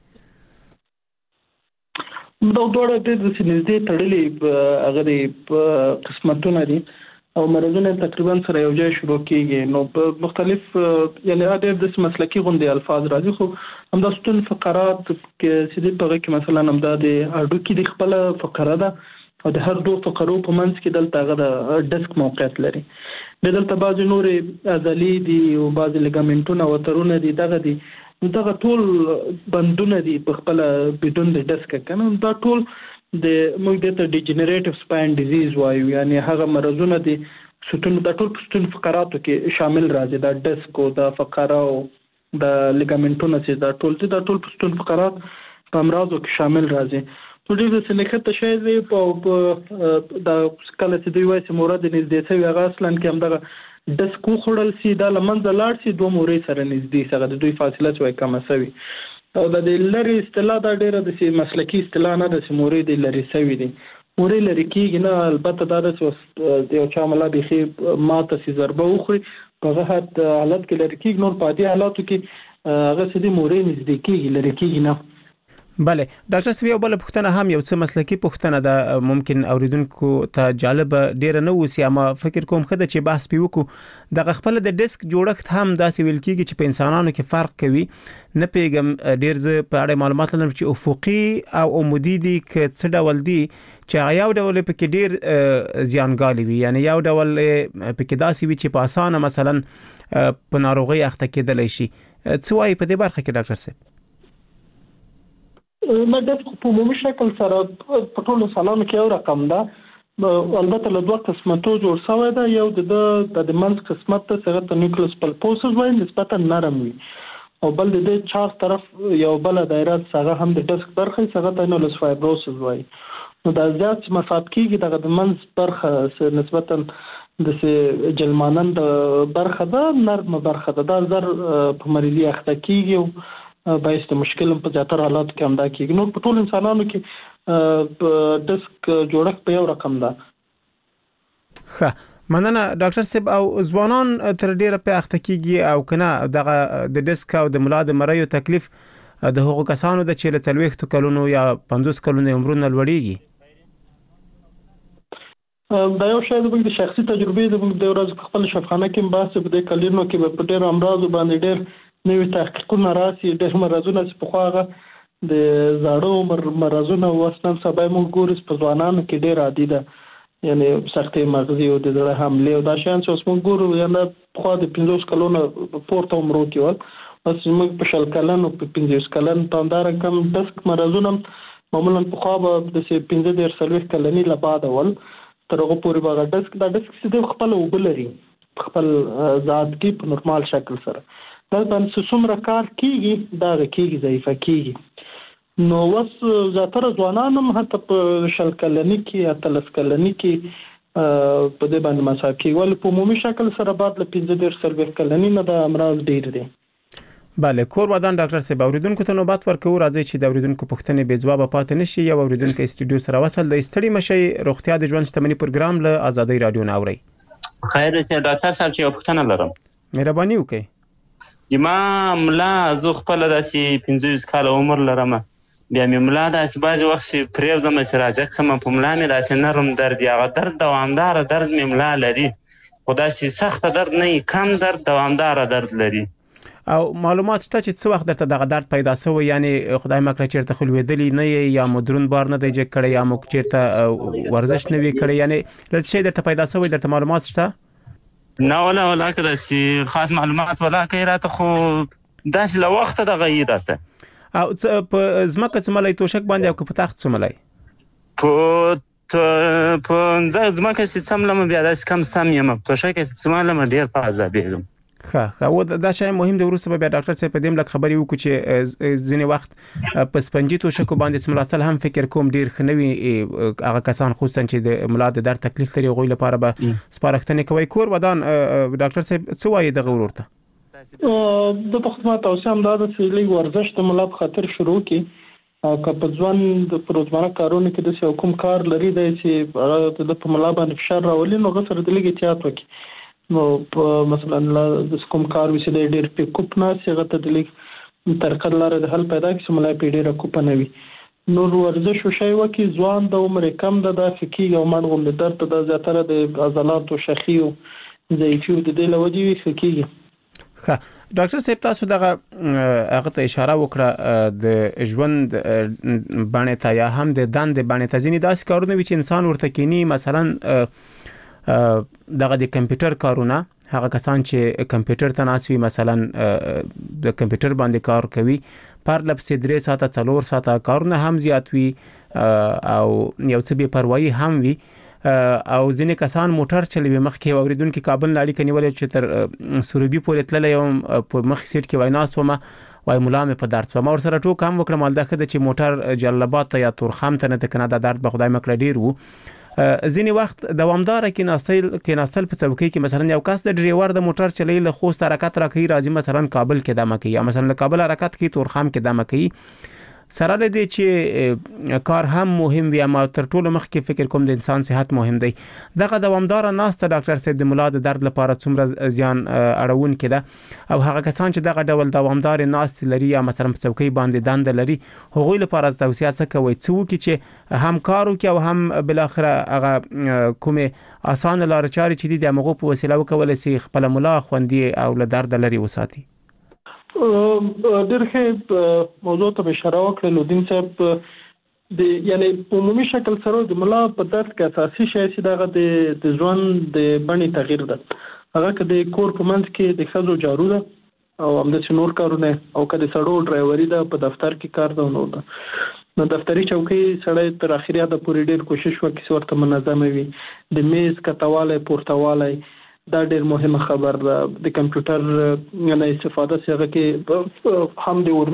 دا دوړه د نږدې تړلې هغه قسمتونه دي او مرزونه تقریبا سره یو ځای شروع کیږي. نو په مختلف یعنی اډر د مسلکی غونډې الفاظ راځي، خو همدا ستون فقرات کې سیدي په کې مثلا همدا د اډو کې د خپل فقره ده او د هر دوه فقرو په منځ کې دلته هغه د ډیسک موقعیت لري. دلته بعض نورې عضلې دي او بعض لیګامنټونه او ترونه دي، دغه دي دغه ټول بندونه دي په خپل بدون د ډیسک کنه. دا ټول د موږ د ډیجنریټیو سپاین ډیزیز وایو، یعنی هغه مرزونه دي ستون د ټول ستون فقراتو کې شامل راځي، د ډیسک او د فقره او د لیګامنټونو چې دا ټول د ټول ستون فقرات په امراضو کې شامل راځي. په دې د سنخته شای دی په د کله چې دوی وایي چې مورد نږدې شوی هغه اصلا کې هم دغه ډیسک خړل سي دا لمنځه لاړ سي دوه مورې سره نږدې سره د دوی فاصله چې کم شوی او د لری اصطلاح دا ډیره د مسلکی اصطلاح نه د مورې د لری شوی دي. مورې لری کېږي نه، البته دا د یو چا ملا بيخي ماته سي ضربه وخوري په هغه حالت کې لری کېږي، نور په دې حالاتو کې هغه سدي مورې نږدې کېږي لری کېږي نه. بله ډاکټر سوي بل پوښتنه هم یو څه مسلکی پوښتنه ده، ممکن اوریدونکو ته جالب ډیر نه وسی، اما فکر کوم خدای چې بحث پیوکو د خپل د ډیسک جوړښت هم داسې ویل کیږي چې په انسانانو کې فرق کوي. نه پیګم ډیر ز په اړه معلومات لرم چې افقي او عمودي دي که څه ډول دي چې یو ډول په کې ډیر زیانګالي وي، یعنی یو ډول په کې داسې وي چې په اسانه مثلا په ناروغي اخته کېدلی شي. څه وایي په دې برخه کې ډاکټر صاحب؟ ما د په عمومي شکل سره په ټولو انسانانو کې یو رقم ده، البته له دوه قسمتو جوړ شوی ده. یو د د منځ قسمت ته څنګه ته نیوکلیوس پلپوسس وایي نسبتا نرم وي، او بل د چار طرف یو بل دایره څنګه هم د ډیسک برخه څنګه ته نولس فایبروسس وایي. نو دا زیات مساعد کیږي دغه د منځ برخه نسبتا د جلمانند برخه ده، نرم برخه ده، دا زر په مریضي اخته کیږي باعث د مشکل په ځاتره حالات کې هم دا کېږي. نو په ټول انسانانو کې په ډیسک جوړښت په یو رقم ده. ښه مننه ډاکټر صاحب. او ځوانان تر ډیره په اخته کېږي او کنه دغه د ډیسک او د مولا د مریو تکلیف د هغو کسانو د چې له څلوېښتو کلونو یا پنځوس کلونو عمرونه لوړیږي؟ دا یو شی د شخصي تجربې د د ورځ خپل شفاخانه کې بحث په دې کلینو کې په ډېر امراض باندې ډېر نوې تحقیقونه راسي، ډېر مرزونه چې په خواغه د زاړو مرزونه وسنن سبا موږ ګورس په ځوانانو کې ډېر عادي ده، یعنی سختې مغزي او د زړه حمله او دا شان چې موږ ګورو یعنی په خوا د پنځوس کلونو پورته عمر کې ول بس موږ په شل کلن او په پنځوس کلن پاندار کم ډیسک مرزونه معمولا په خوا د پنځه ډیر سلوي کلنی لا بعد ول تر هغه پورې باغ ډیسک دا ډیسک چې خپل وبلري خپل ذات کې په نورمال شکل سره دا باندې څومره کار کیږي دا کیږي ضعیفه کیږي. نو وس زاتره ځوانانم حتی په شل کلنی کې اتلس کلنی کې په دې باندې مساکي ول په عمومي شکل سره بعد له پنځه ډیر سلوي کلنی نه د امراض ډیر دي. بله کور ودان ډاکټر صاحب اوریدونکو ته نوبت ورکو، راځي چې د اوریدونکو پوښتنې بې ځواب پاتې نشي. یو اوریدونکو استودیو سره وصل د استړي مشي روغتیا د ژوند شتمنۍ پروګرام له آزادۍ رادیو نه اوري. خیر چې ډاکټر صاحب چې پوښتنه لرم. مهرباني وکړئ. ما ملا زه خپل داسې پنځوس کال عمر لرم، بیا مې ملا داسې بعضې وخت چې پرېږدم چې راجک شم په ملا مې داسې نرم درد یا هغه درد دوامداره درد مې ملا لري خو داسې سخته درد نه کم درد دوامداره درد لري. او معلومات شته چې څه وخت درته دغه درد پیدا شوی یعنی خدای مکړه چیرته خو لوېدلی نه یا مدرون بار نه دی جګ کړی یا مو چیرته ورزش نه وی کړی یعنی لږ شی درته پیدا شوی درته معلومات شته؟ نه ولا ولا که داسې خاص معلومات ولا کوي راته خو داسې له وخته دغه یي راته. او په ځمکه څملی توشک باندې او که په تخت څملی؟ په په ځمکه چې څملم بیا داسې کم سم یم په توشک چې څملم ډېر په عذابېږم. ښه ښه او دا شی مهم دی وروسته به بیا ډاکټر صاحب په دې لږ خبرې وکړو چې ځینې وخت په سپنجي توشکو باندې څملاستل هم فکر کوم ډېر ښه نه وي هغه کسان خصوصا چې د ملا د درد تکلیف لري هغوی لپاره به سپارښتنې کوئ. کور ودان ډاکټر صاحب څه وایي دغه ورور ته؟ د پخوا توصیه هم دا ده چې لږ ورزش د ملا په خاطر شروع کړي او که په ځوان د روزمره کارونو کې داسې کوم کار لري دی چې هغه د په ملا باندې فشار راولي نو هغه سره د لږ احتیاط وکړي. نو مثلا د کوم کار وشي د ډېر په کوپ نه هغه ته د لیک طریقه لاره د حل پیدا کړي چې ملای په ډېره کوپ نه وي. نو ورزش وشي وکي ځوان د عمر کم د دافقي او مړغوم د درد د زیاتره د عضلات او شخي او ضعیفي د دې لوجي وي خکېږي. ښه ډاکټر صاحب تاسو دغه هغه ته اشاره وکړه د ژوند باندې ته یا هم د دند باندې ته ځینې داسې کارونه وي چې انسان ورته کینی مثلا دغه د کمپیوټر کارونه هغه کسان چې کمپیوټر ته ناس وي مثلا د کمپیوټر باندې کار کوي پر لپسې درې ساعته څلور ساعته کارونه هم زیات وي او یو څه بې پروایي هم وي او ځینې کسان موټر چلوي مخکې اوریدونکو کابل نه اړیکه نیولې چې تر سروبي پورې تللی یم په مخ سیټ کې وای ناست وم وای ملا مې په درد شوه ما ورسره ټوک هم وکړم مالده ښه ده چې موټر جلال آباد ته یا تورخم ته نه ته که نه دا درد به خدای مکړه ډېر وو. ځینې وخت دوامداره کېناستل کېناستل په څوکۍ کې مثلا یو کس د ډریور د موټر چلوي له خوست حرکت راکوي راځي مثلا کابل کې دمه کوي یا مثلا له کابل حرکت کوي تورخم کې دمه کوي سره له دې چې کار هم مهم وي اما تر ټولو مخکې فکر کوم د انسان صحت مهم دی. دغه دوامداره ناسته ډاکټر صاحب د ملا د درد لپاره څومره زیان اړونکې ده او هغه کسان چې دغه ډول دوامداره ناستې لري یا مثلا په څوکۍ باندې دنده لري هغوی لپاره توصیه څه کوئ څه وکړي چې هم کار وکړي او هم بالاخره هغه کومې اسانه لارې چارې چې دي د هغو په وسیله وکولی شي خپله ملا خوندي او له درده لرې وساتي؟ ډېر ښه موضوع ته اشاره وکړه لودین صاحب د یعنی په عمومي شکل سره د ملا په درد کې اساسي شی چې دغه د د ژوند د بڼې تغییر ده هغه که د کور په منځ کې د ښځو جارو ده او همداسې نور کارونه او که د سړو ډرایوري ده په دفتر کې کار ده نو ده نو دفتري چوکۍ سړی تر اخري حده پورې ډېر کوشش وکړي چې ورته منظمه وي. د میز کتوالی پورتوالی دا ډېر مهمه خبر ده. د کمپیوټر نه استفاده څخه کې هم د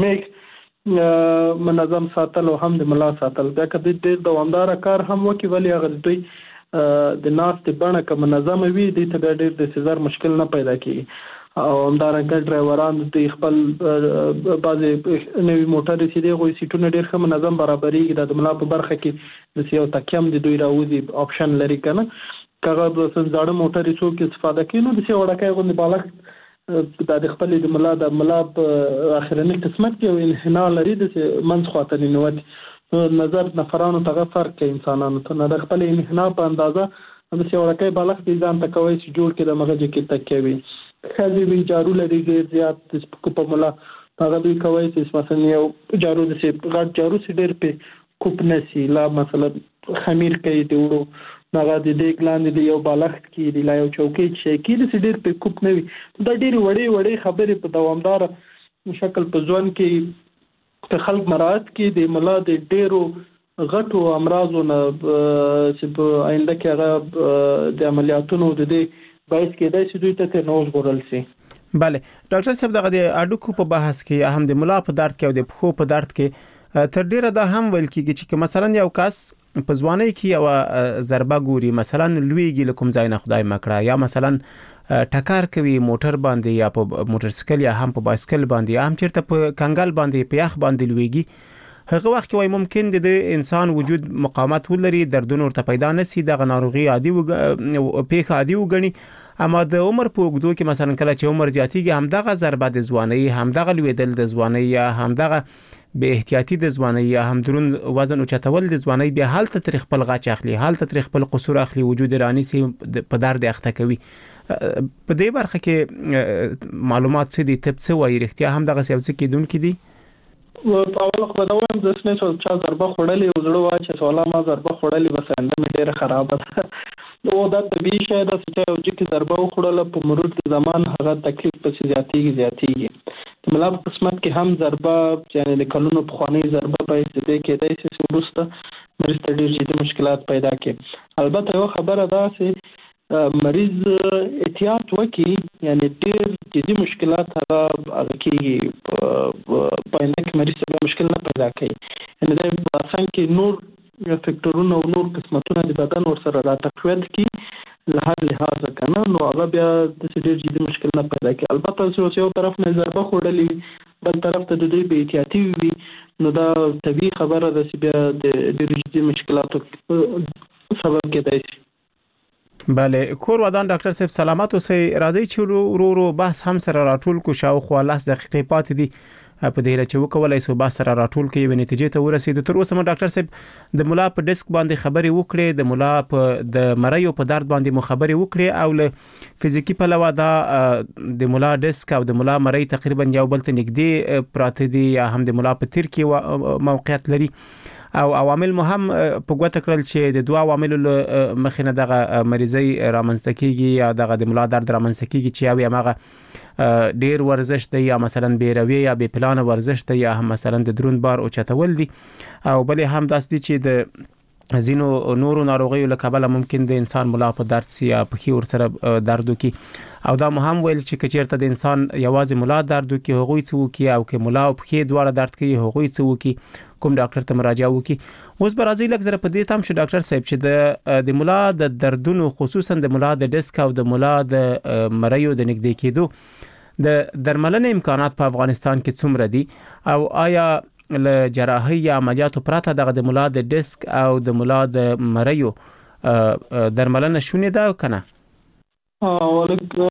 ورمیک منظم ساتل او هم د ملا ساتل دا که د دوامدار کار هم وکړي ولی هغه دوی د ناست بڼه که منظمه وي دې ته ډېر د سزار مشکل نه پیدا کیږي او همدارنګه ډرایوران د خپل بعضې نوي موټرې چې دی هغوی سیټونه ډېر ښه منظم برابرېږي د ملا په برخه کې داسې یو تکیه هم د دوی راوځي آپشن لري که نه که هغه زاړه موټر یې څوک استفاده کوي نو داسې وړکی غوندې بالښت دا د خپلې د ملا د ملا په اخرني قسمت کې یو انحنا لري داسې منځ خواته ننوتي نظر نفرانو ته هغه فرق کوي انسانانو ته نه د خپلې انحنا په اندازه داسې وړکی بالښت یې ځان ته کوی چې جوړ کړي د مغزې کې تکیه وي. ښځې وي جارو لري ډېر زیات د سپکو په ملا هغه دوی کوی چې مثلا یو جارو داسې غټ جارو چې ډېر پې کوپ نه سي لا مثلا خمیر کوي د وړو هغه د دیګ لاندې د یو بالښت کې د لا یو چوکۍ چې شی کې داسې ډېر پې کوپ نه وي دا ډېرې وړې وړې خبرې په دوامداره شکل په ژوند کې که خلک مراعات کړي د ملا د ډېرو غټو امراضو نه چې په آینده کې هغه د عملیاتونو د دې باعث کېدای شي دوی ته ترې نه وژغورل شي. بله ډاکټر صاحب دغه د هډوکو په بحث کې هم د ملا په درد کې او د پښو په درد کې تر ډیره دا هم ویل کېږي چې مثلا یو کس په ځوانۍ کې یو ضربه ګوري مثلا لویږي له کوم ځای نه خدای مکړه یا مثلا ټکر کوي موټر باندې یا په موټر سایکل یا هم په بایسکل باندې یا هم چیرته په کنګل باندې په یخ باندې لویږي هغه وخت کې وای ممکن د انسان وجود مقاومت ولري دردونه ورته پیدا نشي دغه ناروغي عادي و پیښه عادي وګڼي اما د عمر په اوږدو کې مثلا کله چې عمر زیاتیږي هم دغه ضربه د ځوانۍ هم دغه لویدل د ځوانۍ یا هم دغه به احتیاطي د ځواني یا هم درون وزن او چتول د ځواني بیا حالت تر خپل غاچ اخلي حالت تر خپل قصور اخلي وجود رانی سي په درد اخته کوي په دې برخه کې معلومات څه دي تب څه وایي رښتیا هم دغه څه کېدونکې دي په اول خو دا وایم د سنې څو چا ضربه خړلې او زړه واچ سواله ما ضربه خړلې بس انده مې ډیره خراب ده نو دا طبيعي شی ده چې یو چې ضربه وخړله په مرور د زمان هغه تکلیف پسې زیاتېږي زیاتېږي د ملا په قسمت کې هم ضربه یعنی د کلونو په خواني ضربه په استدې کې د سیس وروسته مریض ته ډېر جدي مشکلات پیدا کړي البته یو خبره ده چې مریض احتیاط وکړي یعنی ډېر جدي مشکلات هغه هغه کېږي په انده کې مریض ته مشکل نه پیدا کوي یعنی دا باسان کې نور فکټورونه او نور قسمتونه د بدن ورسره را تقویت کی له هر لحاظ کنه نو هغه بیا د ډېر جدي مشکل نه پیدا کوي البته چې یو طرف نه ضربه خوړلې بل طرف ته د دې به احتیاطي وي نو دا طبيعي خبره ده چې بیا د ډېر جدي مشکلاتو سبب کېدای شي بله کور ودان ډاکټر صاحب سلامات اوسئ راځي چې ورو ورو بحث هم سره راټول کو شاوخوا لس دقیقې پاتې دي په دې لچ وکولای سو با سره راټول کوي ونې نتیجې ته ورسېد تر اوسه مو ډاکټر صاحب د مولا په ډیسک باندې خبري وکړي د مولا په د مریو په درد باندې مو خبري وکړي او له فزیکی په لوا دا د مولا ډیسک او د مولا مری تقریبا یو بل ته نږدې پراته دي یا هم د مولا په تیر کې موقعیت لري او عوامل مهم په ګوته کړل چې د دوه عواملو مخینه دغه مریضي رامنځته کیږي یا دغه د مولا درد رامنځته کیږي چې یو هغه ډیر ورزش دی یا مثلا بیروي یا بې پلان ورزش دی یا هم مثلا د درون بار او چتول دي او بل هم داس دي چې د زینو نورو ناروغیو له کبله ممکن د انسان مولا په درد سي یا په خي ور سره درد وکي او دا مهم ویل چې کچیرته د انسان یوازې مولا درد وکي هغوی څه وکي او که مولا په خي دواړه درد کوي هغوی څه وکي کوم ډاکټر ته مراجعه وکي اوس برازي لږ زره په دې تام شو ډاکټر صاحب چې د د مولا د دردونو خصوصا د مولا د ډیسک او د مولا د مریو د نږدې کېدو د درملنې امکانات په افغانستان کې څومره دي او آیا له جراحي یا عملیاتو پرته د مولا د ډیسک او د مولا د مریو درملنه شونې ده کنه ولکه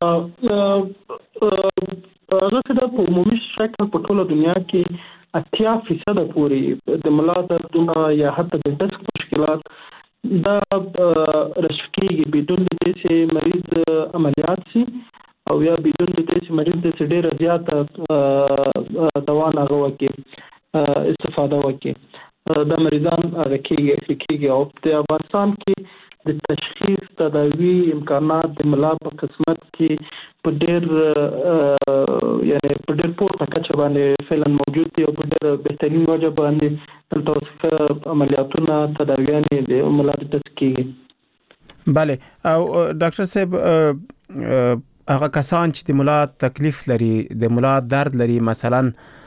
هغه د عمومي شکل په ټوله دنیا کې اتیا فیصد پورې د مولا دردونه یا حتی د ډیسک مشکلات دا رشکیږي بدون د دې چې مریض عملیات سي او یا بدون د دې چې مریض د ډېر زیات دوا نه غوکي استفاده وکي د مریضان راکېږي کېږي او په افغانستان کې د تشخیص تداوی امکانات د مولا په قسمت کې په ډېر یعنی په ډېر پورته کچه باندې فعلا موجود دي او په ډېر بهترین وجه باندې تاسو عملیاتونه تداویانې د مولا د تسکیږي بله او ډاکټر صاحب هغه کسان چې د مولا تکلیف لري د مولا درد لري مثلا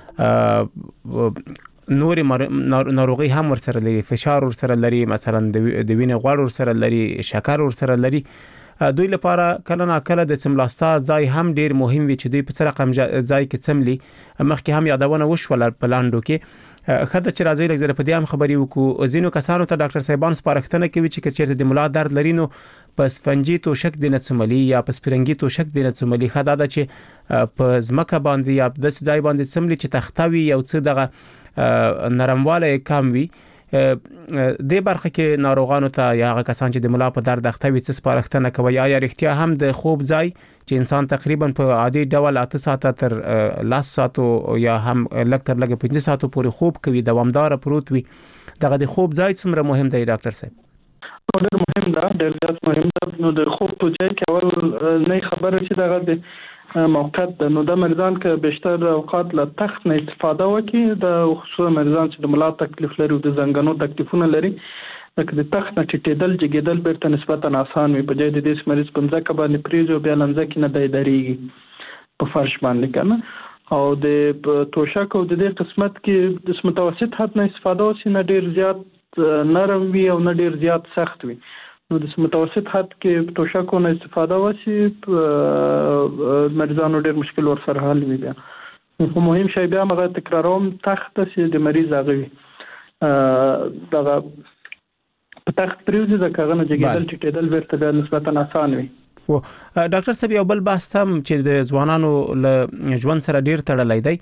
نور ناروغي هم ورسره لري فشار ورسره لري مثلا د وینې غوړ ورسره لري شکر ورسره لري دوی لپاره کله نا کله د سملاستا ځای هم ډیر مهم وي چې دوی په سره رقم ځای کې سملي مخکې هم یادونه وشول په لاندو کې خاطر چې راځي لږ زره په دې هم خبري وکړو زینو کسانو ته ډاکټر صاحبان سپارښتنه کوي چې کچېرته د مولا درد لري نو پس فنجي تو شک د نڅملي یا پس پرنګي تو شک د نڅملي خدا دا چې په زمکه باندې یا د ځای باندې سملي چې تختوي یو څه دغه نرمواله کم وي د برخه کې ناروغانو ته یا هغه کسان چې د مولا په درد اختوي څه سپارښتنه کوي یا رښتیا هم د خوب ځای چې انسان تقریبا په عادي ډول اته ساعته تر لاس ساعتو یا هم لږ تر لږ پنځه ساعتو پورې خوب کوي دوامدار پروت وي دغه د خوب ځای څومره مهم دی ډاکټر صاحب ډېر مهم ده ډېر زیات مهم ده نو د خوب په ځای کې اول نه خبره چې دغه د موقت ده نو د مریضان کې بیشتر اوقات له تخت نه استفاده وکړي د خصوصا مریضان چې د مولا تکلیف لري او د زنګونو تکلیفونه لري لکه د تخت نه ټیټېدل جګېدل بیرته نسبتا آسان وي په ځای د دې مریض په ځکه باندې پریزو بیا لنځه کې نه دی درېږي په فرش باندې کنه او د توشک او د دې قسمت کې د متوسط حد نه استفاده وشي نه ډیر زیات نرم وي او نه ډیر زیات سخت وي نو د متوسط حد کې توشکو نه استفاده وشي مریضانو ډیر مشکل ور سره حل وي بیا خو مهم شی بیا مغه تکراروم تخت چې د مریض هغوي دغه په تخت پریوزي د کاغذ نه جګیدل ټیټېدل ورته نسبتا آسان وي و ډاکټر صاحب یو بل بحث هم چې د ځوانانو له ژوند سره ډیر تړلی دی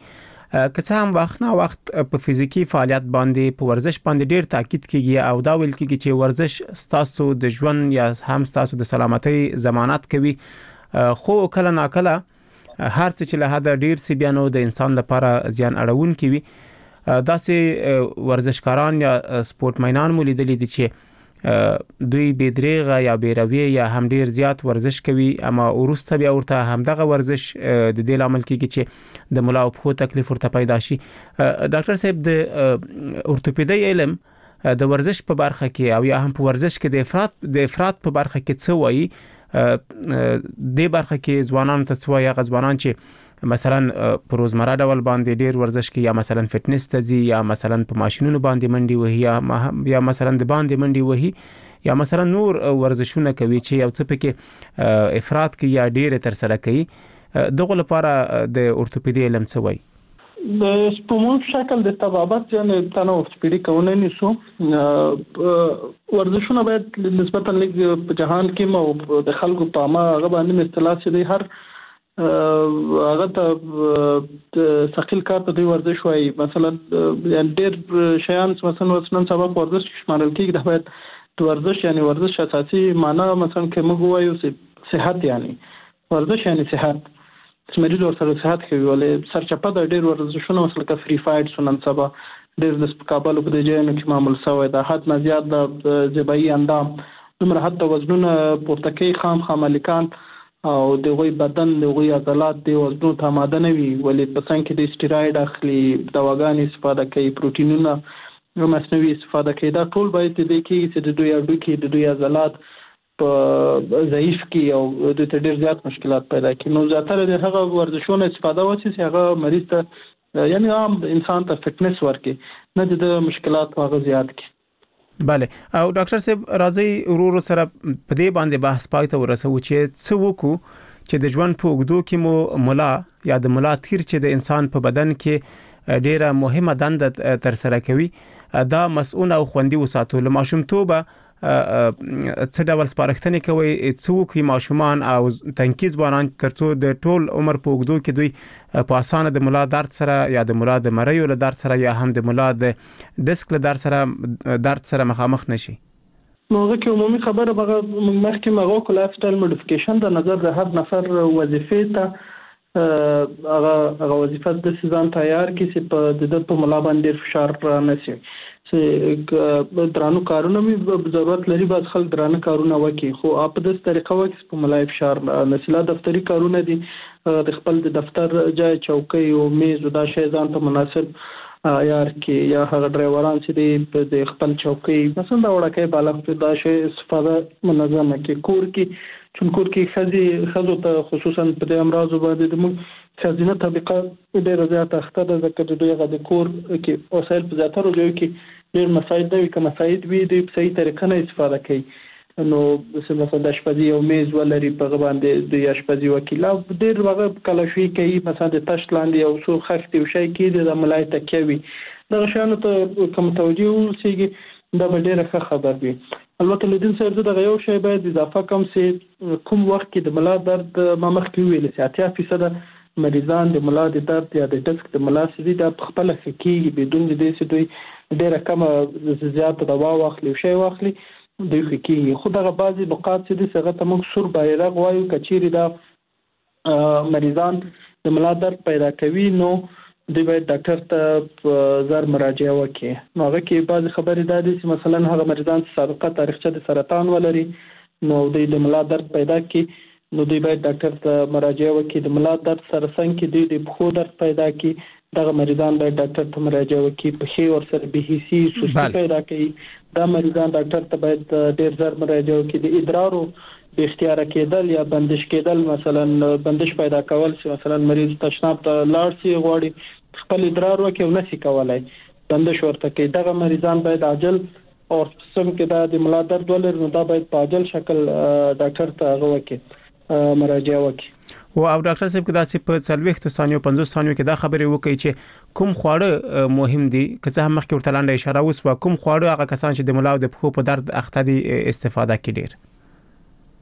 که څه هم وخت نه وخت په فزیکی فعالیت باندې په ورزش باندې ډیر تاکید کیږي او دا ویل کیږي چې ورزش ستاسو د ژوند یا هم ستاسو د سلامتۍ ضمانت کوي، خو کله ناکله هر څه چې له حد ډیر سی بیانو د انسان لپاره زیان اړونکي وي. داسې ورزشکاران یا سپورټمینان مو لیدلي دي چې دوی بېدریغه یا بیروي یا هم ډیر زیات ورزش کوي، اما وروسته بیا ورته همدغه ورزش د دې لامل کیږي چې د ملا او پښو تکلیف ورته پیدا شي. ډاکټر صاحب د اورتوپیدي علم د ورزش په برخه کې او یا هم په ورزش کې د افراط د افراط په برخه کې څه وایي؟ د برخه کې ځوانانو ته څه وایي؟ هغه ځوانان چې مثلا په روزمره ډول باندې ډیر ورزش کوي یا مثلا فټنس ته ځي یا مثلا په ماشينونو باندې منډي وهي یا یا مثلا د باندې منډي وهي یا مثلا نور ورزشونه کوي چې یو څه پکې افراط کوي یا ډیر تر سره کوي، دغه لپاره د اورتوپیدي علم څه وایي؟ د سپومون شکل د طبابت یعنی تنه اورتوپیدي کونه نیسو ورزشونه باید نسبتا لږ په جهان کې مو د خلکو په ما هغه باندې اصطلاح چې دی هر هغه ته ثقيل کار ته دی ورزش وایي. مثلا یعنی ډېر شیان مثلا وسنن سبب ورزش شمارل کېږي، دا باید د ورزش یعنی ورزش اساسي معنا مثلا که موږ وایو صحت یعنی ورزش یعنی صحت مریض ورسره صحت کوي، ولې سرچپه د ډېر ورزشونه مثلا که فری فایټ سنن سبا ډېر د مقابله په دې ځای کې معمول شوی دا حد نه زیات د ذبایي اندام دومره حتی وزنونه پورته کوي خام خاملیکان او دغه بدن دغه عضلات د وزنو ته آماده نه وي، ولې په څنګه کې د سټیراید اخلي دواګانې استفاده کوي پروتینونه مصنوعي استفاده کوي، دا ټول باید د دې کې چې د دوی اډو کې د دوی عضلات په ضعیف کې او د ډېر زیات مشکلات پیدا کوي. نو زیاتره د هغه ورزشونو استفاده وشي چې هغه مریض ته یعنی عام انسان ته فټنس ورکړي نه د مشکلات هغه زیات کړي. بله او ډاکټر صاحب راځي ورور سره په دې باندې بحث پای ته ورسو چې څه وکړو چې د ژوند په اوږدو کې مو ملا یا د ملا تیر چې د انسان په بدن کې ډیره مهمه دنده تر سره کوي دا مسؤل او خوندي وساتو. له ماشومتوبه څه ډول سپارښتنې کوي څه وکړي ماشومان او تنکي ځوانان ترڅو د ټول عمر په اوږدو کې دوی په اسانه د ملا درد سره یا د ملا د مریو له درد سره یا هم د ملا د ډسک له درد سره درد سره مخامخ نشي؟ نو هغه کې عمومي خبره به مخکې مغو کو لایف سټایل موډیفیکیشن د نظر د هر نفر وظیفې ته هغه هغه وظیفه د سیزان تیار کی چې په د په ملا باندې فشار نشي چې درانو کارونه مې ضرورت لري باز خلک درانه کارونه وکړي، خو په دې طریقه وکړي په ملای فشار نسلا دفتری کارونه دي د خپل د دفتر ځای چوکۍ او میز او دا شی ځان ته مناسب یار کې یا هغه ډرایوران چې د خپل چوکۍ مثلا دا وړکې بالغ په دا شی استفاده منظمه کې کور کې چون کور کې خزي خزو ته خصوصا په دې امراض باندې د موږ خزینه طبقه ډېر زیات اخته ده ځکه د دوی غو کور کې وسایل په زیاتره ځای کې ډېر مساعد دی که مساعد وي د صحیح طریقه نه استفاده کوي. نو مثلا د شپږی او میز ولري په باندې د شپږی وکیل او ډېر وغه کلاشي کوي مثلا د تشت لاندې او سو خښتي او شي کې د ملای تکوي دا شانو ته کوم توجیه وسیږي دا به ډېر ښه خبر وي. البته لدین صاحب دا یو شی باید اضافه کوم چې کوم وخت کې د ملا درد ما مخکې ویل چې اتیا فیصد مریضان د ملا د درد یا د ډسک د ملا سړي د خپل حقيقي بدون د دې چې دوی ډېر کم زیات دوا واخلي شي واخلي دوی حقيقي خو دغه بعضي نقاط چې د څنګه تمک سور بایرغ وایو کچيري دا مریضان د ملا درد پیدا کوي نو دوی باید ډاکټر ته زر مراجعه وکړي. نو هغه کې بعض خبرې دا دي چې مثلا هغه مریضان سابقه تاریخچه د سرطان ولري نو دوی د ملا درد پیدا کوي نو دوی باید ډاکټر ته مراجعه وکړي. د ملا درد سره څنګه کې دوی د پښو درد پیدا کوي دغه مریضان باید ډاکټر ته مراجعه وکړي. پښې ورسره به هیڅ سستی پیدا کوي دا مریضان ډاکټر ته باید ډېر زر مراجعه وکړي. د ادرارو به اختیار کېدل یا بندش کېدل مثلا بندش پیدا کول چې مثلا مریض تشناب ته لاړ شي غواړي خپل ادرار وکړي او نشي کولای بندش ورته کوي دغه مریضان باید عاجل او سم کې دا د ملا درد ولر نو دا باید په عاجل شکل ډاکټر ته غوښتي مراجعه وکړي. او او ډاکټر صاحب کدا چې په څلويخت ثانیو پنځوس ثانیو کې دا خبره وکړي چې کوم خواړه مهم دي که څه هم مخکې ورته لاندې اشاره وسوه کوم خواړه هغه کسان چې د ملا او د پښو په درد اخته دي استفاده کوي ډیر؟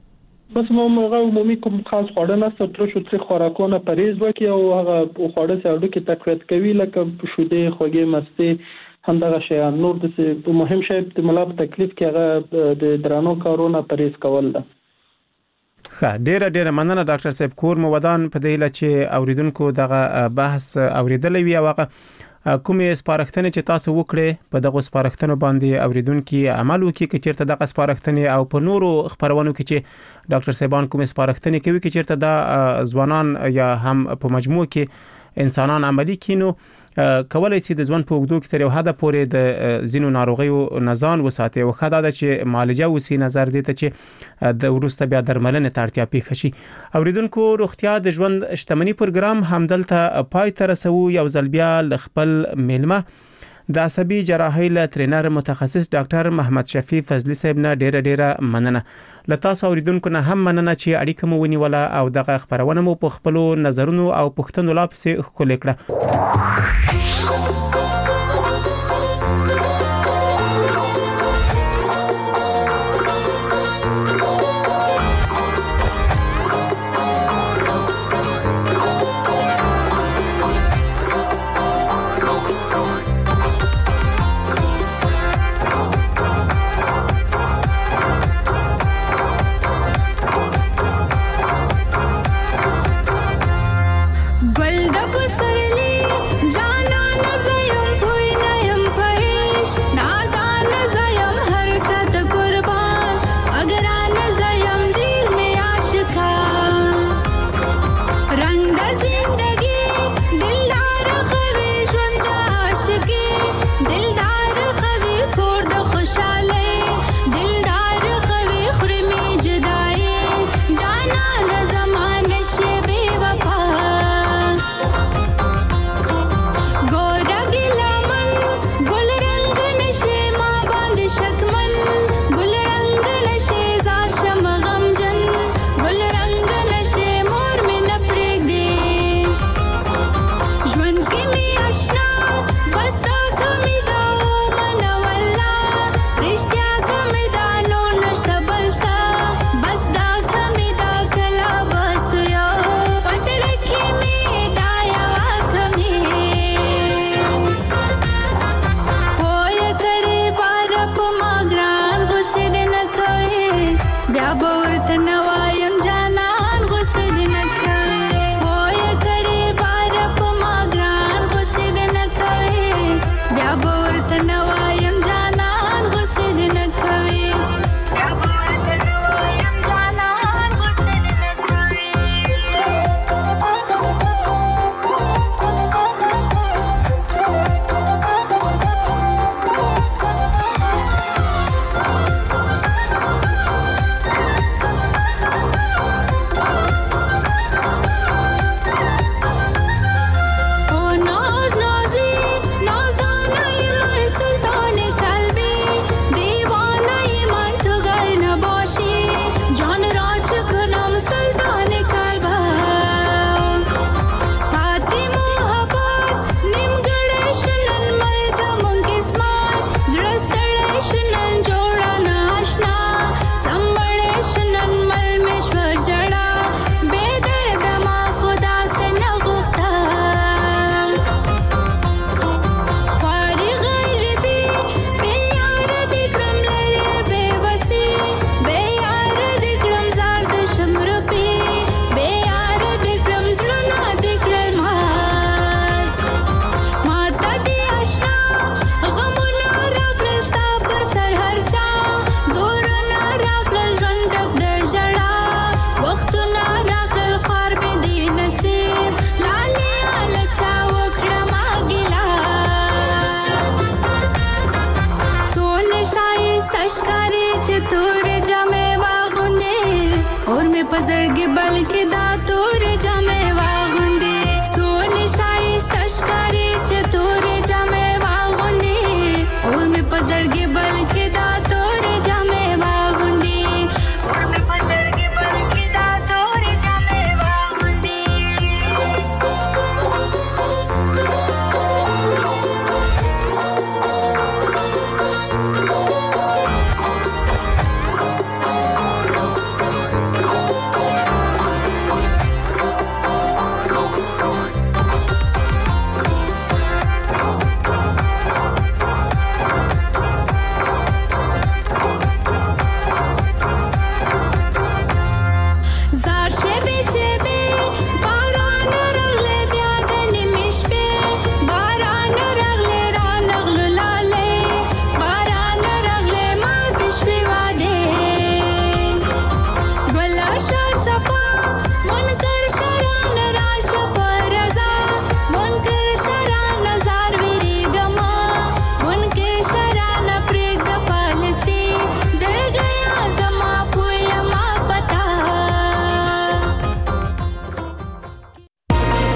بس مو هغه عمومي کوم خاص خواړه نه تر شو تر خوراکونه پرهیز وکي او هغه خواړه سره کې تقویت کوي لکه شوده خوږې مستې همدغه شیان نور د مهم شی د ملا په تکلیف کې هغه د درانو کارونه پرهیز کول ده. ښه ډیره ډیره مننه ډاکټر صاحب کور مو ودان په دې لچ اوریدونکو دغه بحث اوریدلې وی او کومې سپارښتنې چې تاسو وکړې په دغه سپارښتنو باندې اوریدونکو عمل وکړي چې چیرته دغه سپارښتنې او په نورو خبرونو کې چې ډاکټر صاحبان کومې سپارښتنې کوي چې چیرته د ځوانان یا هم په مجموع کې انسانان عملی کینو کولای شي د ځوان په وګړو کې تر یو حد پورې د زینو ناروغیو نزان وساتي او خدای دا چې معالجه وسی نظر دي ته چې د ورسته بیا درملنه ترتیب پیښ شي. اوریدونکو روغتیا د ژوند شتمنی پروګرام همدلته پای ته رسو یو ځل بیا خپل میلمه د عصبي جراحي له ټرینر متخصص ډاکټر محمد شفیع فضلی صاحب نه ډیره ډیره مننه. لته تاسو اوریدونکو نه هم مننه چې اړیکه مو ونیوله او دغه خبرونه مو په خپل نظرونو او پوښتنو لا پسې خولې کړه. Sare